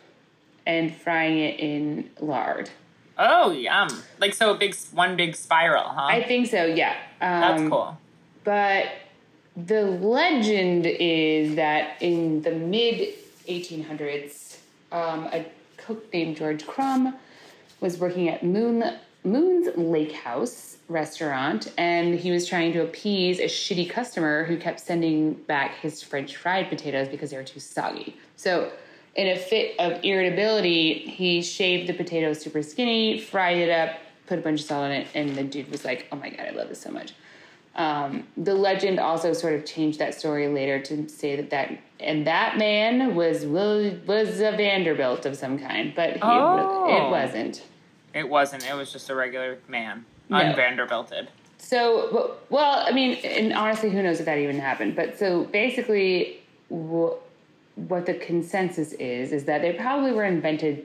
and frying it in lard. Oh, yum. Like, so a big, one big spiral, huh? I think so, yeah. Um, That's cool. But the legend is that in the mid eighteen hundreds, um, a cook named George Crumb was working at Moon Moon's Lake House restaurant, and he was trying to appease a shitty customer who kept sending back his French fried potatoes because they were too soggy. So in a fit of irritability, he shaved the potatoes super skinny, fried it up, put a bunch of salt in it, and the dude was like, oh my God, I love this so much. Um, the legend also sort of changed that story later to say that that and that man was was a Vanderbilt of some kind, but he, oh. it wasn't. It wasn't. It was just a regular man, No. un-Vanderbilted. So, well, I mean, and honestly, who knows if that even happened? But so basically, wh- what the consensus is is that they probably were invented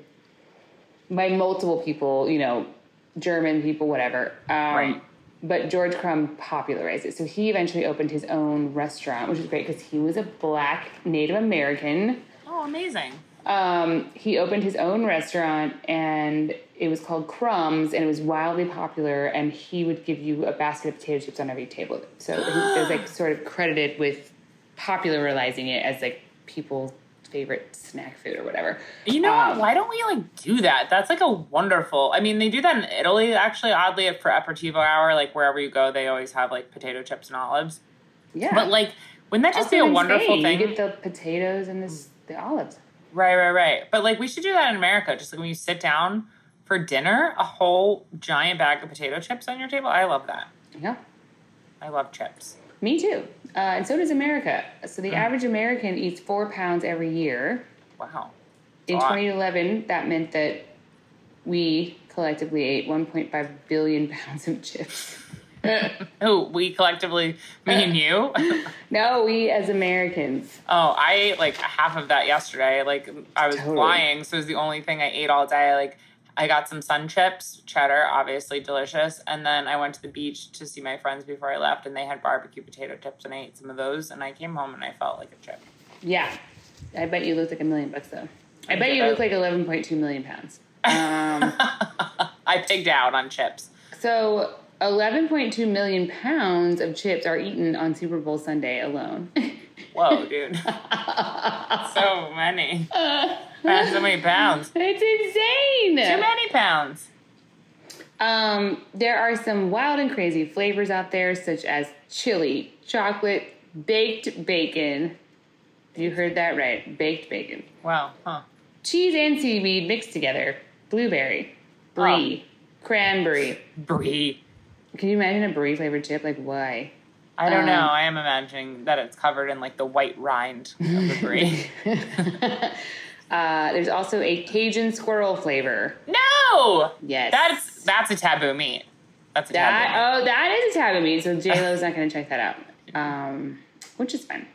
by multiple people, you know, German people, whatever. Um, right. But George Crumb popularized it. So he eventually opened his own restaurant, which is great because he was a black Native American. Oh, amazing. Um, he opened his own restaurant, and it was called Crumbs, and it was wildly popular, and he would give you a basket of potato chips on every table. So he was like sort of credited with popularizing it as like people's favorite snack food or whatever. You know um, what? Why don't we like do that? That's like a wonderful. I mean, they do that in Italy actually. Oddly, for aperitivo hour, like wherever you go, they always have like potato chips and olives. Yeah, but like, wouldn't that just also be a in wonderful Spain, thing? You get the potatoes and this, the olives. Right, right, right. But like, we should do that in America. Just like when you sit down for dinner, a whole giant bag of potato chips on your table. I love that. Yeah, I love chips. Me too. Uh, and so does America. So the mm. average American eats four pounds every year. Wow. In twenty eleven, that meant that we collectively ate one point five billion pounds of chips. Oh, we collectively, me and you? No, we as Americans. Oh, I ate like half of that yesterday. Like, I was Totally. flying, so it was the only thing I ate all day. Like, I got some sun chips, cheddar, obviously delicious. And then I went to the beach to see my friends before I left, and they had barbecue potato chips, and I ate some of those. And I came home, and I felt like a chip. Yeah. I bet you looked like a million bucks, though. I, I bet did. you look like eleven point two million pounds. Um, I pigged out on chips. So eleven point two million pounds of chips are eaten on Super Bowl Sunday alone. Whoa, dude. So many. That's so many pounds. It's insane. Too many pounds. Um, there are some wild and crazy flavors out there, such as chili, chocolate, baked bacon. You heard that right. Baked bacon. Wow. Huh. Cheese and seaweed mixed together. Blueberry. Brie. Oh. Cranberry. Brie. Can you imagine a brie flavored chip? Like, why? I don't Um, know. I am imagining that it's covered in like the white rind of the brie. uh, there's also a Cajun squirrel flavor. No! Yes. That's that's a taboo meat. That's a That taboo meat. oh, that is a taboo meat. So J Lo's not going to check that out, um, which is fine.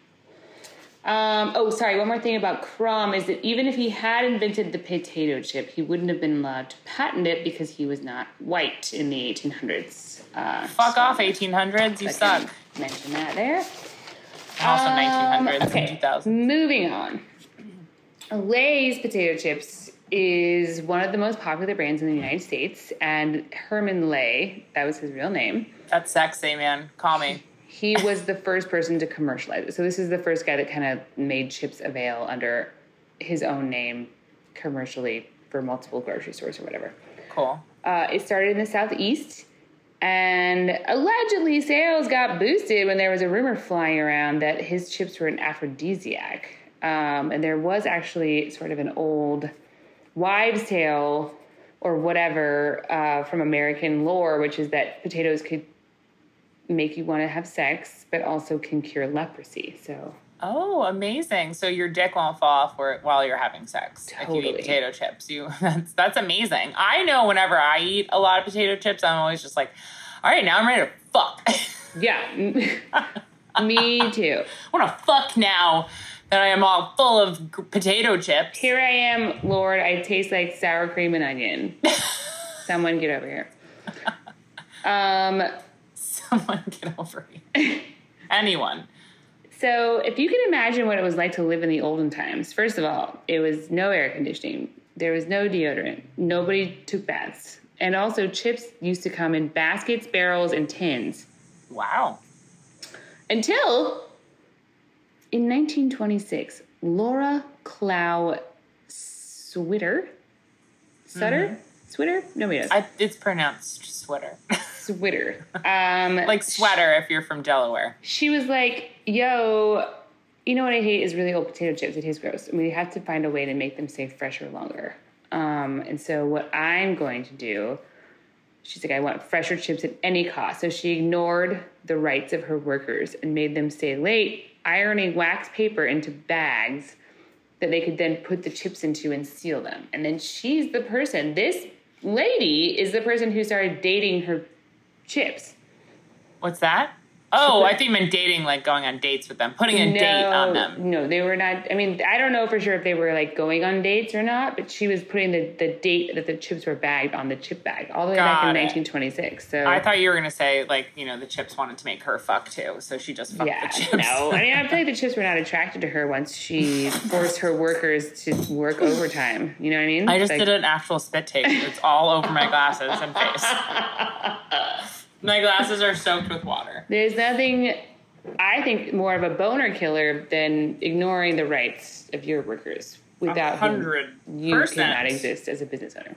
Um, oh, sorry. One more thing about Crumb is that even if he had invented the potato chip, he wouldn't have been allowed to patent it because he was not white in the eighteen hundreds. Uh, Fuck so off, eighteen hundreds. You I can suck. Mention that there. Also Um, nineteen hundreds okay. and two thousands. Moving on. Lay's potato chips is one of the most popular brands in the United States, and Herman Lay, that was his real name. That's sexy, man. Call me. He was the first person to commercialize it. So this is the first guy that kind of made chips avail under his own name commercially for multiple grocery stores or whatever. Cool. Uh, it started in the Southeast, and allegedly sales got boosted when there was a rumor flying around that his chips were an aphrodisiac. Um, and there was actually sort of an old wives' tale or whatever uh, from American lore, which is that potatoes could make you want to have sex, but also can cure leprosy. So... Oh, amazing! So your dick won't fall off where, while you're having sex Totally. if you eat potato chips. You that's that's amazing. I know whenever I eat a lot of potato chips, I'm always just like, all right, now I'm ready to fuck. Yeah, me too. I want to fuck now that I am all full of g- potato chips. Here I am, Lord. I taste like sour cream and onion. Someone get over here. Um, Someone get over here. Anyone. So if you can imagine what it was like to live in the olden times, first of all, it was no air conditioning. There was no deodorant. Nobody took baths. And also chips used to come in baskets, barrels, and tins. Wow. Until in nineteen twenty-six, Laura Clow Switter? Sutter? Mm-hmm. Switter? Nobody knows. I, it's pronounced sweater. Switter. Um, like sweater if you're from Delaware. She was like, yo, you know what I hate is really old potato chips. It tastes gross. And we have to find a way to make them stay fresher longer. Um, and so what I'm going to do, she's like, I want fresher chips at any cost. So she ignored the rights of her workers and made them stay late, ironing wax paper into bags that they could then put the chips into and seal them. And then she's the person, this lady is the person who started dating her chips. What's that? Oh, put, I think you meant dating, like going on dates with them, putting a no, date on them. No, they were not. I mean, I don't know for sure if they were like going on dates or not, but she was putting the, the date that the chips were bagged on the chip bag all the way Got back in it. nineteen twenty-six. So I thought you were going to say, like, you know, the chips wanted to make her fuck too, so she just fucked yeah, the chips. no. I mean, I feel like the chips were not attracted to her once she forced her workers to work overtime. You know what I mean? I just like, did an actual spit take. It's all over my glasses and face. My glasses are soaked with water. There's nothing, I think, more of a boner killer than ignoring the rights of your workers without whom you cannot exist as a business owner.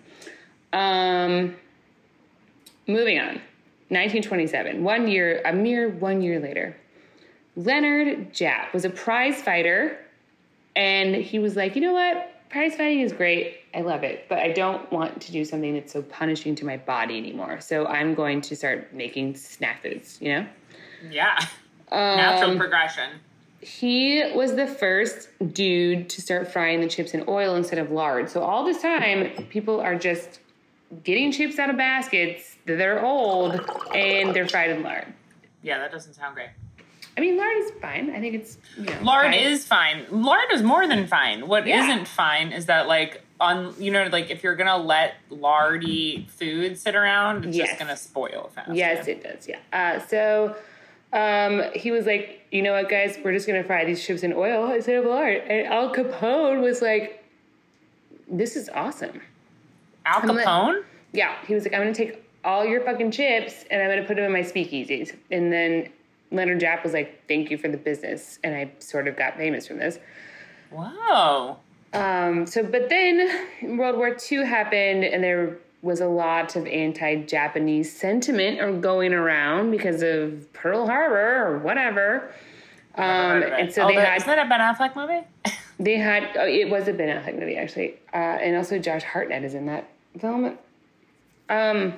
Um, moving on. nineteen twenty-seven, one year, a mere one year later, Leonard Japp was a prize fighter, and he was like, you know what? Prize fighting is great. I love it, but I don't want to do something that's so punishing to my body anymore. So I'm going to start making snack foods, you know? Yeah. Um, Natural progression. He was the first dude to start frying the chips in oil instead of lard. So all this time, people are just getting chips out of baskets that are old and they're fried in lard. Yeah, that doesn't sound great. I mean, lard is fine. I think it's, you know. Lard fine. is fine. Lard is more than fine. What Yeah. isn't fine is that, like, on, you know, like, if you're going to let lardy food sit around, it's Yes. just going to spoil faster. Yes, it does, yeah. Uh, so um, he was like, you know what, guys? We're just going to fry these chips in oil instead of lard. And Al Capone was like, this is awesome. Al I'm like- Capone? Yeah, he was like, I'm going to take all your fucking chips and I'm going to put them in my speakeasies. And then Leonard Japp was like, thank you for the business. And I sort of got famous from this. Whoa. Um, so, but then World War Two happened and there was a lot of anti-Japanese sentiment or going around because of Pearl Harbor or whatever. Um, and so oh, they that, had, isn't that a Ben Affleck movie? they had, oh, it was a Ben Affleck movie actually. Uh, and also Josh Hartnett is in that film. Um,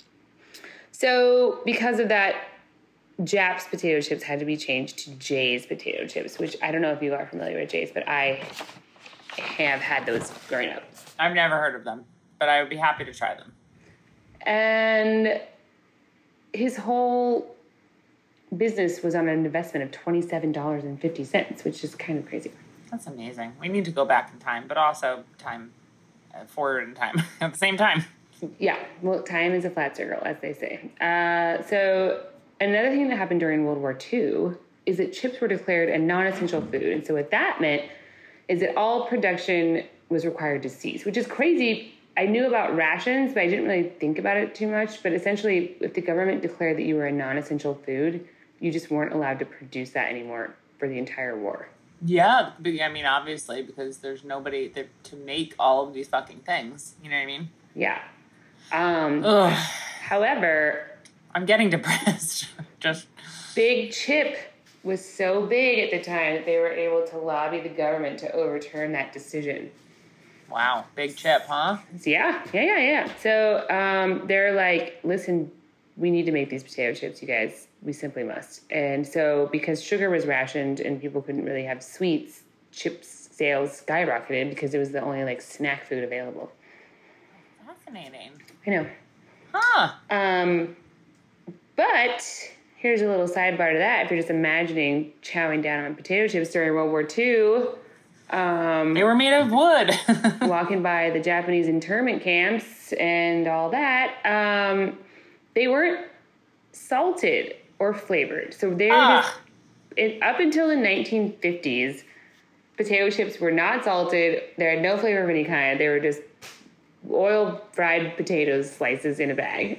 so because of that, Japp's potato chips had to be changed to Jay's potato chips, which I don't know if you are familiar with Jay's, but I have had those growing up. I've never heard of them, but I would be happy to try them. And his whole business was on an investment of twenty-seven dollars and fifty cents, which is kind of crazy. That's amazing. We need to go back in time, but also time uh, forward in time at the same time. Yeah, well, time is a flat circle, as they say. Uh, so another thing that happened during World War Two is that chips were declared a non-essential food. And so what that meant is that all production was required to cease, which is crazy. I knew about rations, but I didn't really think about it too much. But essentially, if the government declared that you were a non-essential food, you just weren't allowed to produce that anymore for the entire war. Yeah, but, I mean, obviously, because there's nobody there to make all of these fucking things. You know what I mean? Yeah. Um, Ugh. However, I'm getting depressed. Just Big Chip was so big at the time that they were able to lobby the government to overturn that decision. wow, Big Chip, huh? So yeah, yeah, yeah, yeah. So um, they're like, listen, we need to make these potato chips, you guys. We simply must. And so because sugar was rationed and people couldn't really have sweets, chips sales skyrocketed because it was the only like snack food available. Fascinating. I know. Huh. Um, but here's a little sidebar to that. If you're just imagining chowing down on potato chips during World War Two, um, They were made of wood. walking by the Japanese internment camps and all that, um, they weren't salted or flavored. So they were Ah. just, it, up until the nineteen fifties, potato chips were not salted. They had no flavor of any kind. They were just oil fried potatoes slices in a bag.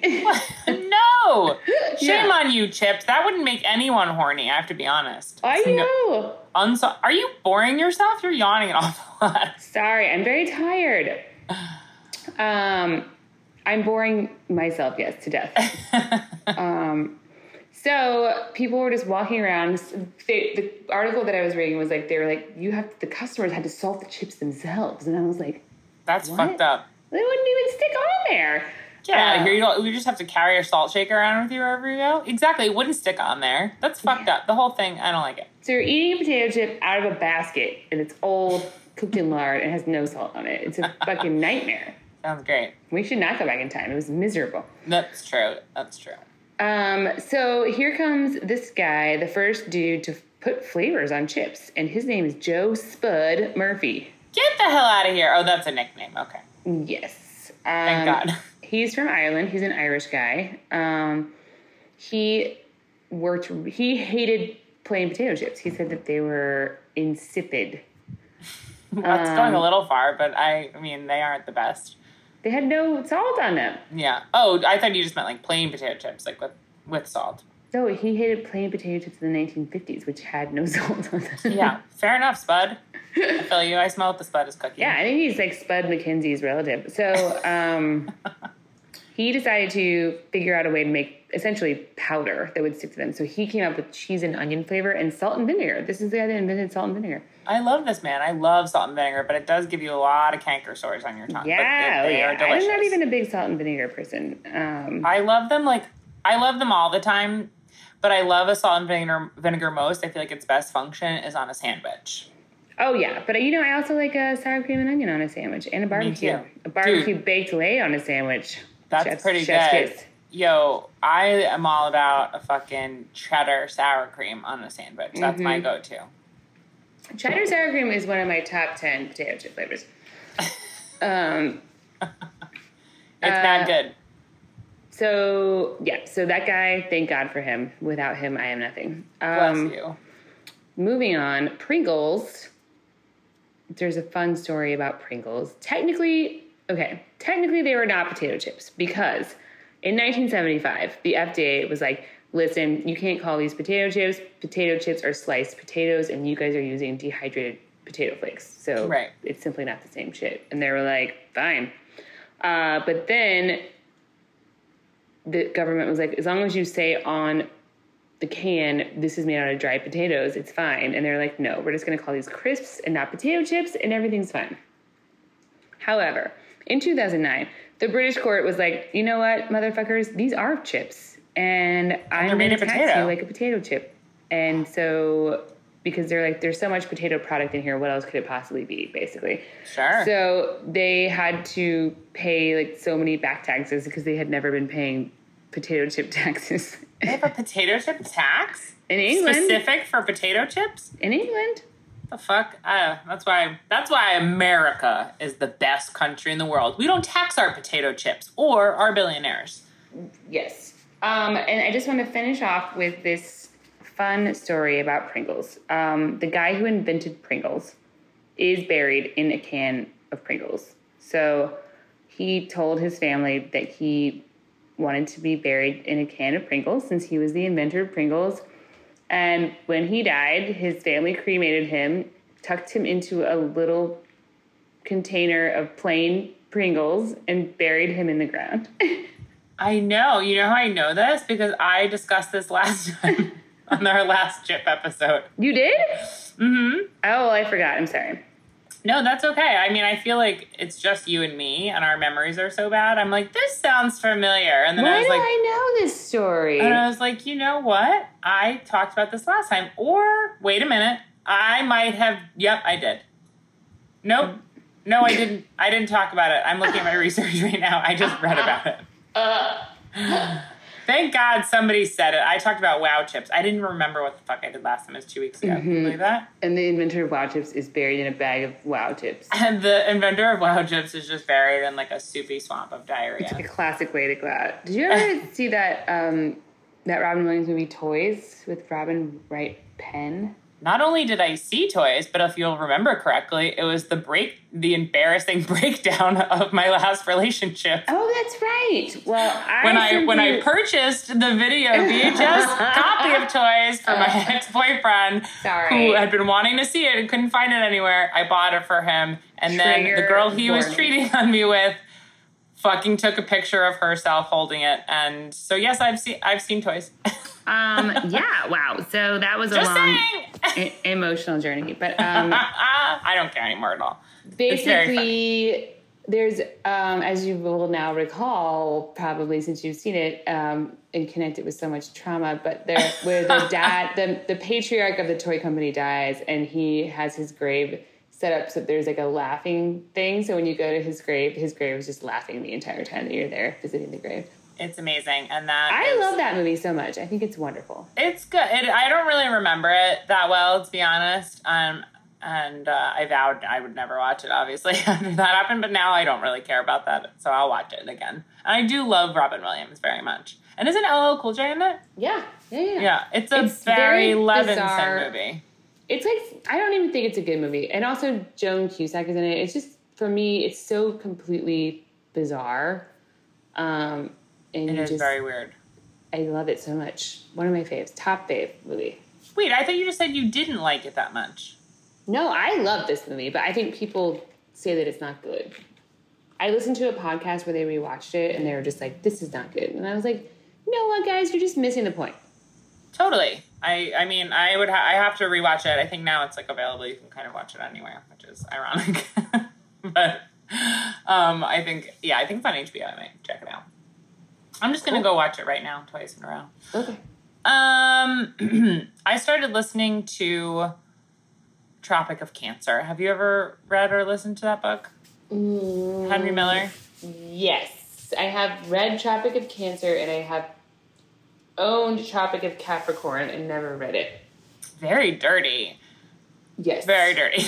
No. Shame Yeah. on you, Chips. That wouldn't make anyone horny, I have to be honest. I It's no- know. unso- Are you boring yourself? You're yawning an awful lot. Sorry, I'm very tired. Um, I'm boring myself, yes, to death. um, so people were just walking around. They, the article that I was reading was like, they were like, you have, the customers had to salt the chips themselves. And I was like, That's What? fucked up. they wouldn't even stick on there. Get out Uh, of here. You don't, you just have to carry a salt shaker around with you wherever you go. Exactly. It wouldn't stick on there. That's fucked up. The whole thing, I don't like it. So you're eating a potato chip out of a basket, and it's old, cooked in lard, and has no salt on it. It's a fucking nightmare. Sounds great. We should not go back in time. It was miserable. That's true. That's true. Um, so here comes this guy, the first dude to put flavors on chips, and his name is Joe Spud Murphy. Get the hell out of here. Oh, that's a nickname. Okay. Yes. Um, Thank God. He's from Ireland. He's an Irish guy. Um, he worked, he hated plain potato chips. He said that they were insipid. That's Um, going a little far, but I, I mean, they aren't the best. They had no salt on them. Yeah. Oh, I thought you just meant like plain potato chips, like with, with salt. No, he hated plain potato chips in the nineteen fifties, which had no salt on them. Yeah. Fair enough, Spud. I feel you. I smell what the Spud is cooking. Yeah, I think he's like Spud McKenzie's relative. So um, he decided to figure out a way to make essentially powder that would stick to them. So he came up with cheese and onion flavor and salt and vinegar. This is the guy that invented salt and vinegar. I love this, man. I love salt and vinegar, but it does give you a lot of canker sores on your tongue. Yeah, but oh, they, they yeah. are delicious. I'm not even a big salt and vinegar person. Um, I love them like I love them all the time, but I love a salt and vinegar vinegar most. I feel like its best function is on a sandwich. oh, yeah. But, you know, I also like a sour cream and onion on a sandwich and a barbecue. too. A barbecue Dude. baked lay on a sandwich. That's Chef's- pretty chef's good. kiss. Yo, I am all about a fucking cheddar sour cream on a sandwich. That's my Mhm. go-to. Cheddar sour cream is one of my top ten potato chip flavors. um, It's Uh, not good. so, yeah. So that guy, thank God for him. Without him, I am nothing. Bless Um, you. Moving on, Pringles. There's a fun story about Pringles. Technically, okay, technically they were not potato chips because in nineteen seventy-five, the F D A was like, listen, you can't call these potato chips. Potato chips are sliced potatoes, and you guys are using dehydrated potato flakes. So Right. it's simply not the same shit. And they were like, fine. Uh, but then the government was like, as long as you say on the can, this is made out of dried potatoes, it's fine. And they're like, no, we're just going to call these crisps and not potato chips, and everything's fine. However, in two thousand nine, the British court was like, you know what, motherfuckers, these are chips, and I'm made going of to tax potato. you like a potato chip. And so, because they're like, there's so much potato product in here, what else could it possibly be, basically? Sure. So they had to pay like so many back taxes because they had never been paying potato chip taxes. They have a potato chip tax? In England. Specific for potato chips? In England. The fuck? Uh, that's why that's why America is the best country in the world. We don't tax our potato chips or our billionaires. Yes. Um, and I just want to finish off with this fun story about Pringles. Um, the guy who invented Pringles is buried in a can of Pringles. So he told his family that he wanted to be buried in a can of Pringles since he was the inventor of Pringles. And when he died, his family cremated him tucked him into a little container of plain Pringles and buried him in the ground. I know. You know how I know this? Because I discussed this last time on our last Chip episode. You did? Mm-hmm. Oh, I forgot. I'm sorry. No, that's okay. I mean, I feel like it's just you and me, and our memories are so bad. I'm like, this sounds familiar. And then Why I was do like, I know this story? and I was like, you know what? I talked about this last time. Or, wait a minute. I might have, yep, I did. Nope. No, I didn't. I didn't talk about it. I'm looking at my research right now. I just read about it. Uh. Thank God somebody said it. I talked about Wow Chips. I didn't remember what the fuck I did last time. It was two weeks ago. Mm-hmm. Can you believe that? And the inventor of Wow Chips is buried in a bag of Wow Chips. And the inventor of Wow Chips is just buried in like a soupy swamp of diarrhea. It's like a classic way to go out. Did you ever see that um, that Robin Williams movie Toys with Robin Wright Penn? Not only did I see Toys, but if you'll remember correctly, it was the break, the embarrassing breakdown of my last relationship. Oh, that's right. Well, I when I simply... when I purchased the video V H S copy of Toys for my ex-boyfriend, Sorry. who had been wanting to see it and couldn't find it anywhere, I bought it for him, and then Trigger the girl he was warning. treating on me with fucking took a picture of herself holding it, and so yes, I've seen I've seen Toys. Um, yeah, wow. So that was a Just long saying. e- emotional journey. But um, I don't care anymore at all. It's very basically, there's, um, as you will now recall, probably since you've seen it, um, and connected with so much trauma, but there, where the dad, the, the patriarch of the toy company dies, and he has his grave set up so there's like a laughing thing. So when you go to his grave, his grave is just laughing the entire time that you're there visiting the grave. It's amazing, and that I is, love that movie so much. I think it's wonderful. It's good. It, I don't really remember it that well, to be honest. Um, and uh, I vowed I would never watch it, obviously, after that happened. But now I don't really care about that, so I'll watch it again. And I do love Robin Williams very much. And isn't L L Cool J in it? Yeah, yeah, yeah. Yeah, it's a It's very, very Levinson bizarre. movie. It's like, I don't even think it's a good movie. And also Joan Cusack is in it. It's just, for me, it's so completely bizarre. Um, and It is just, very weird. I love it so much. One of my faves. Top fave movie. Wait, I thought you just said you didn't like it that much. No, I love this movie, but I think people say that it's not good. I listened to a podcast where they rewatched it, and they were just like, this is not good. And I was like, you know what, guys? You're just missing the point. Totally. I, I mean, I would ha- I have to rewatch it. I think now it's like available. You can kind of watch it anywhere, which is ironic. But um, I think, yeah, I think it's on H B O. I might check it out. I'm just going to Cool. go watch it right now, twice in a row. Okay. Um, I started listening to Tropic of Cancer. Have you ever read or listened to that book? Mm, Henry Miller? Yes. I have read Tropic of Cancer, and I have owned Tropic of Capricorn and never read it. Very dirty. Yes. Very dirty.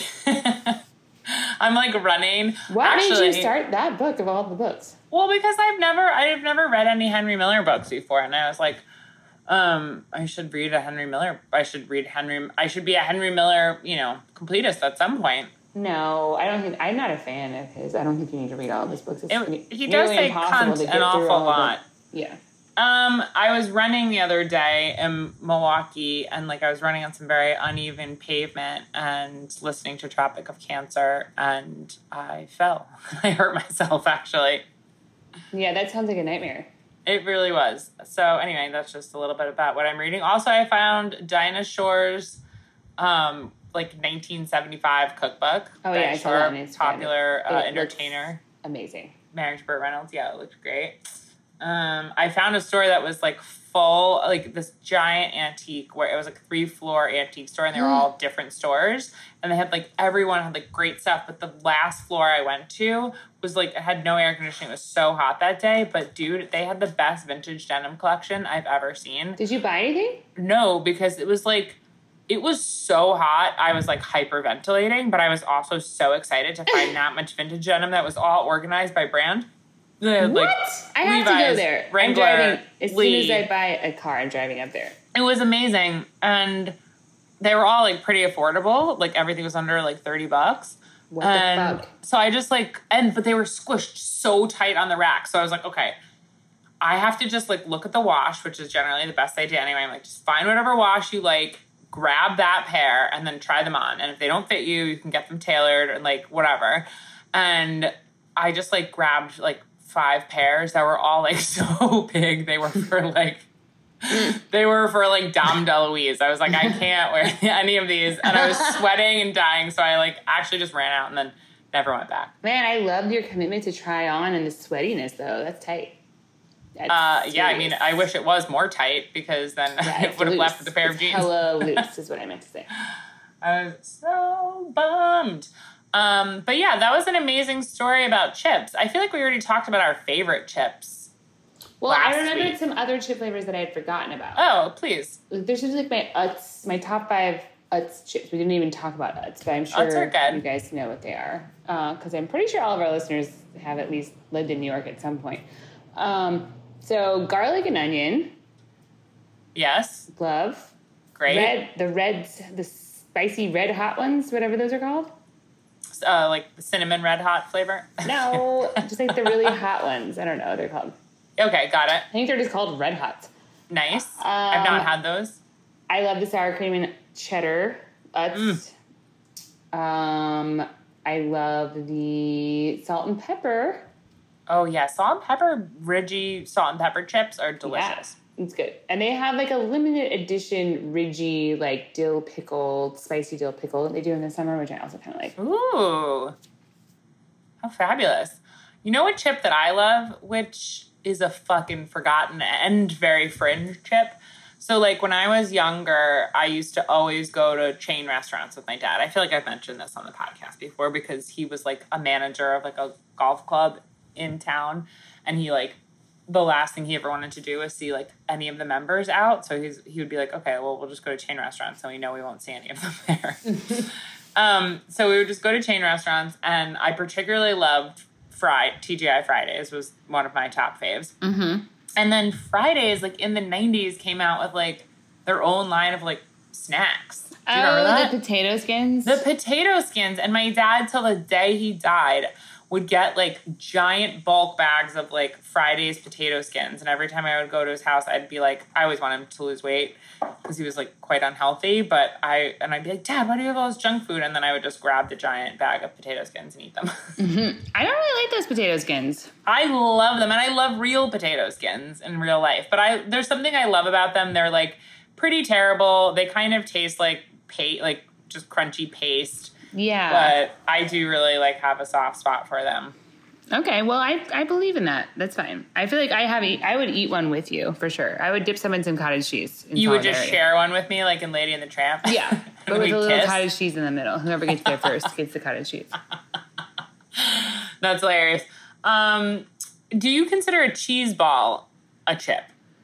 I'm like running. What Actually, made you start that book of all the books? Well, because I've never, I've never read any Henry Miller books before, and I was like, um, I should read a Henry Miller. I should read Henry. I should be a Henry Miller, you know, completist at some point. No, I don't think, I'm not a fan of his. I don't think you need to read all of his books. It's It, he does nearly say impossible cunt to get an through awful all of lot. them. Yeah. Um, I was running the other day in Milwaukee, and like I was running on some very uneven pavement and listening to Tropic of Cancer, and I fell. I hurt myself, actually. Yeah, that sounds like a nightmare. It really was. So anyway, that's just a little bit about what I'm reading. Also, I found Dinah Shore's um, like nineteen seventy-five cookbook. Oh, yeah, Dinah I saw Shore, that on Instagram. popular uh, It looks entertainer. Amazing. Married to Burt Reynolds. Yeah, it looked great. Um, I found a store that was like full, like this giant antique where it was like three floor antique store, and they were all different stores, and they had like everyone had like great stuff. But the last floor I went to was like it had no air conditioning. It was so hot that day. But dude, they had the best vintage denim collection I've ever seen. Did you buy anything? No, because it was like it was so hot. I was like hyperventilating, but I was also so excited to find that much vintage denim that was all organized by brand. They had, What? like, I have to go Levi's, there. Wrangler, I'm driving, as Lee. soon as I buy a car, I'm driving up there. It was amazing, and they were all like pretty affordable. Like everything was under like thirty bucks. What and the fuck? So I just like and but they were squished so tight on the rack. So I was like, okay, I have to just like look at the wash, which is generally the best idea anyway. I'm like, just find whatever wash you like, grab that pair and then try them on. And if they don't fit you, you can get them tailored and like whatever. And I just like grabbed like five pairs that were all like so big. They were for like, they were for like Dom DeLuise. I was like, I can't wear any of these. And I was sweating and dying. So I like actually just ran out and then never went back. Man, I loved your commitment to try on and the sweatiness though. That's tight. That's uh, yeah, I mean, I wish it was more tight because then yeah, I would have left with a pair it's of jeans. Hella loose is what I meant to say. I was so bummed. Um, but yeah, that was an amazing story about chips. I feel like we already talked about our favorite chips. Well, I last remembered week. some other chip flavors that I had forgotten about. Oh, please. There's just like my Utz, my top five Utz chips. We didn't even talk about Utz, but I'm sure Utz are good. you guys know what they are. Because uh, I'm pretty sure all of our listeners have at least lived in New York at some point. Um, so garlic and onion. Yes. Love. Great. Red, the red, the spicy red hot ones, whatever those are called. Uh, like the cinnamon red hot flavor? No, just like the really hot ones. I don't know what they're called. Okay, got it. I think they're just called red hots. Nice. Um, I've not had those. I love the sour cream and cheddar Utz. Mm. Um, I love the salt and pepper. Oh, yeah. Salt and pepper, Ridgy salt and pepper chips are delicious. Yeah, it's good. And they have like a limited edition Ridgy, like dill pickle, spicy dill pickle that they do in the summer, which I also kind of like. Ooh. How fabulous. You know what chip that I love, which is a fucking forgotten and very fringe chip? So, like, when I was younger, I used to always go to chain restaurants with my dad. I feel like I've mentioned this on the podcast before because he was, like, a manager of, like, a golf club in town. And he, like, the last thing he ever wanted to do was see, like, any of the members out. So he's, he would be like, okay, well, we'll just go to chain restaurants so we know we won't see any of them there. um, so we would just go to chain restaurants. And I particularly loved Friday. T G I Fridays was one of my top faves. Mm-hmm. And then Fridays, like in the nineties, came out with like their own line of like snacks. Do you oh, remember that? The potato skins? The potato skins. And my dad, till the day he died, would get like giant bulk bags of like Fridays potato skins. And every time I would go to his house, I'd be like, I always want him to lose weight because he was like quite unhealthy. But I, and I'd be like, Dad, why do you have all this junk food? And then I would just grab the giant bag of potato skins and eat them. Mm-hmm. I don't really like those potato skins. I love them. And I love real potato skins in real life. But I, there's something I love about them. They're like pretty terrible. They kind of taste like pa- like just crunchy paste. Yeah. But I do really like have a soft spot for them. Okay, well, I I believe in that. That's fine. I feel like I have eat, I would eat one with you for sure. I would dip some in some cottage cheese. In you would just solidarity. share one with me, like in Lady and the Tramp. Yeah, but with we a little kiss? cottage cheese in the middle. Whoever gets there first gets the cottage cheese. That's hilarious. Um, do you consider a cheese ball a chip?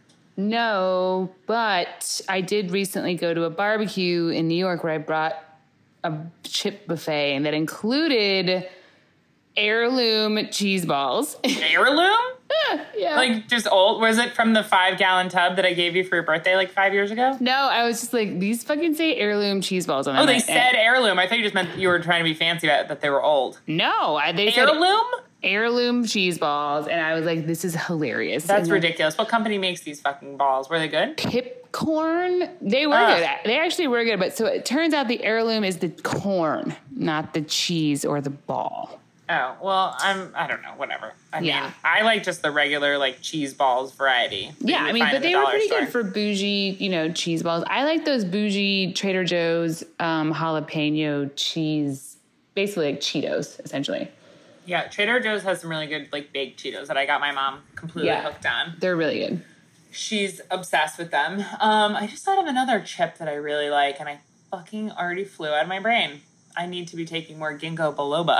No, but I did recently go to a barbecue in New York where I brought a chip buffet and that included heirloom cheese balls. Heirloom? Yeah. Like just old? Was it from the five gallon tub that I gave you for your birthday like five years ago? No, I was just like, these fucking say heirloom cheese balls on them. Oh, they And- said heirloom. I thought you just meant you were trying to be fancy about it, that they were old. No, I, they said Heirloom? heirloom cheese balls, and I was like, this is hilarious. That's And then ridiculous. What company makes these fucking balls? Were they good? Pipcorn, they were Ugh. good. They actually were good, but so it turns out the heirloom is the corn, not the cheese or the ball. Oh, well, I'm, I don't know, whatever. I Yeah. mean, I like just the regular, like, cheese balls variety. that Yeah, you I mean, find but in the they were dollar pretty store. good for bougie, you know, cheese balls. I like those bougie Trader Joe's um, jalapeno cheese, basically like Cheetos, essentially. Yeah, Trader Joe's has some really good, like, baked Cheetos that I got my mom completely Yeah. hooked on. They're really good. She's obsessed with them. Um, I just thought of another chip that I really like, and I fucking already flew out of my brain. I need to be taking more ginkgo biloba.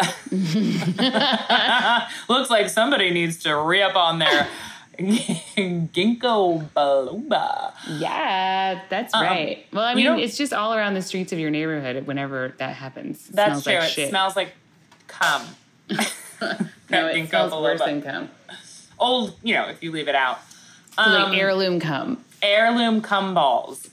Looks like somebody needs to re-up on their ginkgo biloba. Yeah, that's Um, right. Well, I you mean, know- it's just all around the streets of your neighborhood whenever that happens. It That's smells true. like it shit. smells like cum. No, it ginkgo smells worse biloba. than cum. Old, you know, if you leave it out. So Um, like heirloom cum. Heirloom cum balls.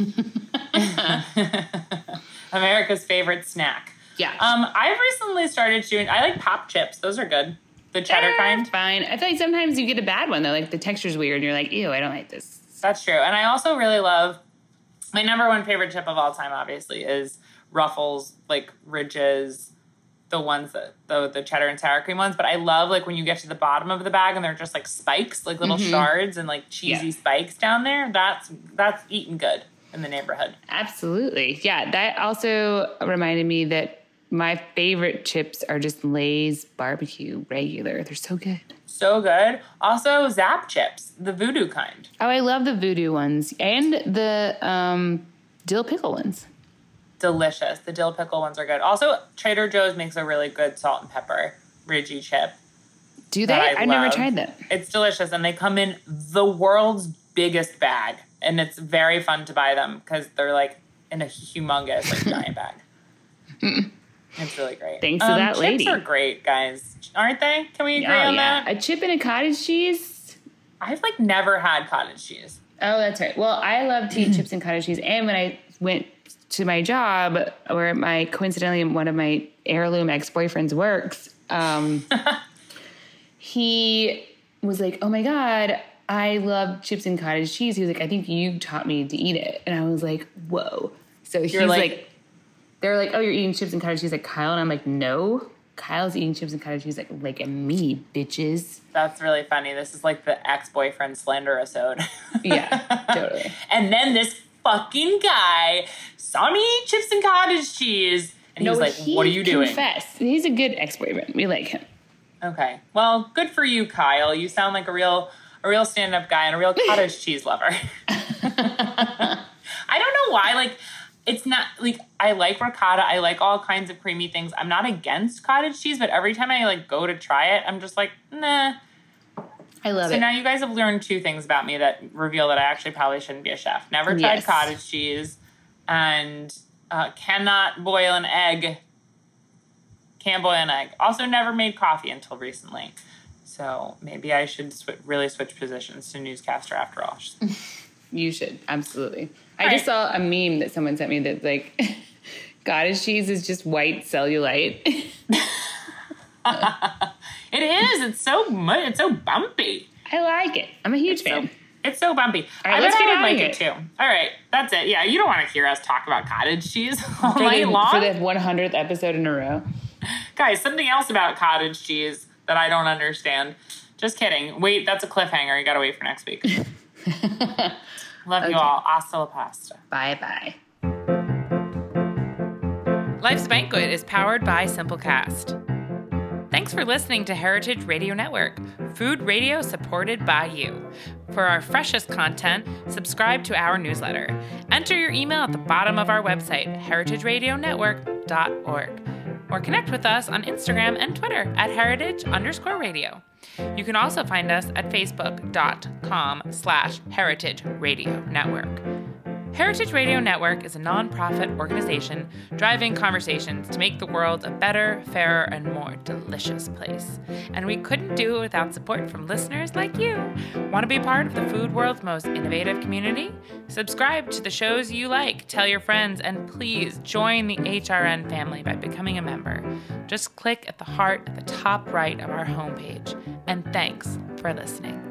America's favorite snack. Yeah. Um, I've recently started doing, I like pop chips. Those are good. The cheddar Eh, kind. Fine. I feel like sometimes you get a bad one though. Like the texture's weird. And you're like, ew, I don't like this. That's true. And I also really love My number one favorite chip of all time, obviously, is Ruffles, like Ridges, the ones that the the cheddar and sour cream ones. But I love like when you get to the bottom of the bag and they're just like spikes, like little mm-hmm. shards and like cheesy yeah. spikes down there. That's that's eating good in the neighborhood. Absolutely, yeah. That also reminded me that my favorite chips are just Lay's barbecue regular. They're so good. So good. Also, Zap chips, the voodoo kind. Oh, I love the voodoo ones and the um, dill pickle ones. Delicious. The dill pickle ones are good. Also, Trader Joe's makes a really good salt and pepper Ridgy chip. Do they? I've never tried that. It's delicious, and they come in the world's biggest bag, and it's very fun to buy them because they're like in a humongous like giant bag. It's really great. Thanks to um, that lady. Chips are great, guys. Aren't they? Can we agree oh, on yeah. that? A chip and a cottage cheese? I've, like, never had cottage cheese. Oh, that's right. Well, I love to eat chips and cottage cheese. And when I went to my job, where my, coincidentally, one of my heirloom ex-boyfriends works, um, he was like, oh, my God, I love chips and cottage cheese. He was like, I think you taught me to eat it. And I was like, whoa. So he's You're like... like They're like, oh, you're eating chips and cottage cheese like Kyle. And I'm like, no. Kyle's eating chips and cottage cheese like, like me, bitches. That's really funny. This is like the ex-boyfriend slander-isode. Yeah, totally. And then this fucking guy saw me eat chips and cottage cheese. And no, he was like, he what are you doing? Confessed. He's a good ex-boyfriend. We like him. Okay. Well, good for you, Kyle. You sound like a real a real stand-up guy and a real cottage cheese lover. I don't know why, like... It's not, like, I like ricotta. I like all kinds of creamy things. I'm not against cottage cheese, but every time I, like, go to try it, I'm just like, nah. I love so it. So now you guys have learned two things about me that reveal that I actually probably shouldn't be a chef. Never tried yes. cottage cheese and uh, cannot boil an egg. Can't boil an egg. Also never made coffee until recently. So maybe I should sw- really switch positions to newscaster after all. You should. Absolutely. All I just right. saw a meme that someone sent me that's like, cottage cheese is just white cellulite. It is. It's so mu- It's so bumpy. I like it. I'm a huge It's fan. So, it's so bumpy. All right, I let's bet get I would out like of it here. too. All right. That's it. Yeah, you don't want to hear us talk about cottage cheese all For night the, long. for the one hundredth episode in a row. Guys, something else about cottage cheese that I don't understand. Just kidding. Wait, that's a cliffhanger. You got to wait for next week. Love Okay. you all. Hasta la pasta. Bye-bye. Life's Banquet is powered by Simplecast. Thanks for listening to Heritage Radio Network, food radio supported by you. For our freshest content, subscribe to our newsletter. Enter your email at the bottom of our website, heritage radio network dot org. Or connect with us on Instagram and Twitter at heritage underscore radio. You can also find us at facebook.com slash heritage radio network. Heritage Radio Network is a nonprofit organization driving conversations to make the world a better, fairer, and more delicious place. And we couldn't do it without support from listeners like you. Want to be part of the food world's most innovative community? Subscribe to the shows you like, tell your friends, and please join the H R N family by becoming a member. Just click at the heart at the top right of our homepage. And thanks for listening.